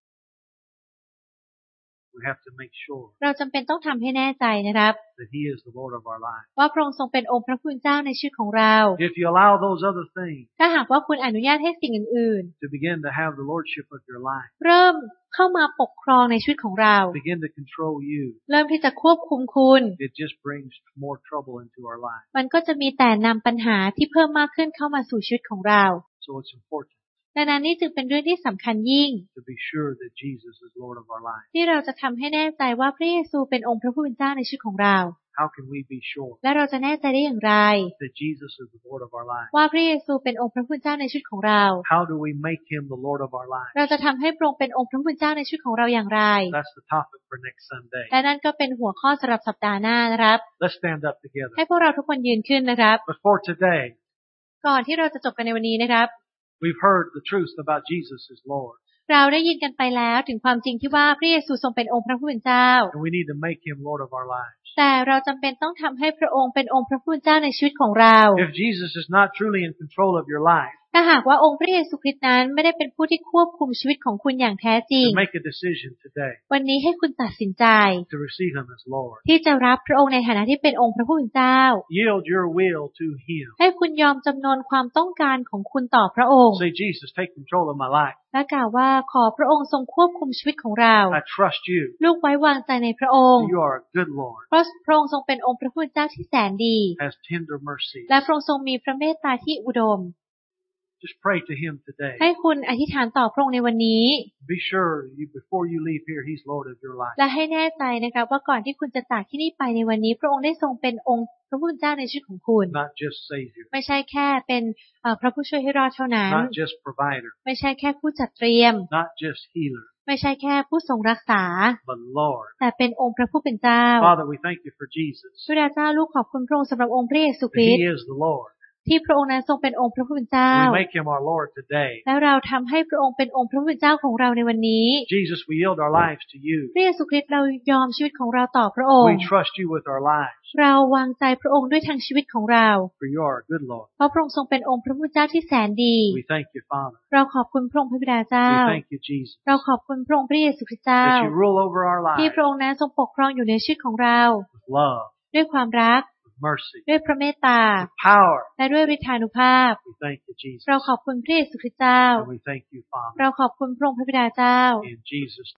We have to make sure เราจำเป็นต้องทำให้แน่ใจนะครับ that He is the Lord of our lives. ว่าพระองค์ทรงเป็นองค์พระผู้เป็นเจ้าในชีวิตของเรา If you allow those other things ถ้าหากว่าคุณอนุญาตให้สิ่งอื่น to begin to have the Lordship of your life, ๆ เริ่มเข้ามาปกครองในชีวิตของเรา begin to control you, เริ่มที่จะควบคุมคุณ it just brings more trouble into our lives. มันก็จะมีแต่นำปัญหาที่เพิ่มมากขึ้นเข้ามาสู่ชีวิตของเรา So it's important ดังนั้นนี่จึงเป็นเรื่องที่สำคัญยิ่ง to be sure that Jesus is Lord of our lives. ที่เราจะทำให้แน่ใจว่าพระเยซูเป็นองค์พระผู้เป็นเจ้าในชีวิตของเรา How can we be sure และเราจะแน่ใจได้อย่างไร that Jesus is the Lord of our lives? ว่าพระเยซูเป็นองค์พระผู้เป็นเจ้าในชีวิตของเรา How do we make Him the Lord of our lives? เราจะทำให้พระองค์เป็นองค์พระผู้เป็นเจ้าในชีวิตของเราอย่างไร That's the topic for next Sunday. และนั่นก็เป็นหัวข้อสำหรับสัปดาห์หน้านะครับ Let's stand up together. ให้พวกเราทุกคนยืนขึ้นนะครับ But for today, ก่อนที่เราจะจบกันในวันนี้นะครับ we've heard the truth about Jesus as Lord, เราได้ยินกันไปแล้วถึงความจริงที่ว่าพระเยซูทรงเป็นองค์พระผู้เป็นเจ้า and we need to make Him Lord of our lives. แต่เราจำเป็นต้องทำให้พระองค์เป็นองค์พระผู้เป็นเจ้าในชีวิตของเรา If Jesus is not truly in control of your life, ถ้าหากว่าองค์พระเยซูคริสต์นั้นไม่ได้เป็นผู้ที่ควบคุมชีวิตของคุณอย่างแท้จริง to make a decision today วันนี้ให้คุณตัดสินใจ to receive Him as Lord. ที่จะรับพระองค์ในฐานะที่เป็นองค์พระผู้เป็นเจ้า Yield your will to Him. ให้คุณยอมจำนนความต้องการของคุณต่อพระองค์ Say, Jesus, take control of my life. และกล่าวว่าขอพระองค์ทรงควบคุมชีวิตของเรา I trust you. ลูกไว้วางใจในพระองค์ You are a good Lord. เพราะพระองค์ทรงเป็นองค์พระผู้เป็นเจ้าที่แสนดี Has tender mercy. และพระองค์ทรงมีพระเมตตาที่อุดม Just pray to Him today. ให้คุณอธิษฐานต่อพระองค์ในวันนี้ Be sure you, before you leave here, He's Lord of your life. และให้แน่ใจนะครับว่าก่อนที่คุณจะจากที่นี่ไปในวันนี้ พระองค์ได้ทรงเป็นองค์พระผู้เป็นเจ้าในชีวิตของคุณ Not just Savior. ไม่ใช่แค่เป็นเอ่อพระผู้ช่วยให้รอดเท่านั้น Not just provider. ไม่ใช่แค่ผู้จัดเตรียม Not just healer. ไม่ใช่แค่ผู้ทรงรักษา But Lord. แต่เป็นองค์พระผู้เป็นเจ้า Father, we thank you for Jesus. พระเจ้าลูกขอบคุณพระองค์สำหรับองค์พระเยซูค That ริสต์ He is the Lord. ที่พระองค์นั้นทรงเป็นองค์พระผู้เป็นเจ้า We make him our Lord today. แล้วเราทำให้พระองค์เป็นองค์พระผู้เป็นเจ้าของเราในวันนี้ Jesus, we yield our lives to you. พระเยซูคริสต์เรายอมชีวิตของเราต่อพระองค์ We trust you with our lives. เราวางใจพระองค์ด้วยทางชีวิตของเรา For you are a good Lord. เพราะพระองค์ทรงเป็นองค์พระผู้เป็นเจ้าที่แสนดี We thank you, Father. เราขอบคุณพระองค์พระบิดาเจ้า We thank you, Jesus. เราขอบคุณพระองค์พระเยซูคริสต์เจ้า That you rule over our ที่ lives พระองค์นั้นทรงปกครองอยู่ในชีวิตของเรา with love, ด้วยความรัก with mercy, ด้วยพระเมตตา with power. และด้วยฤทธานุภาพ We thank you, Jesus. เราขอบคุณพระเยซูคริสต์เจ้า And we thank you, Father. เราขอบคุณพระองค์พระบิดาเจ้า In Jesus'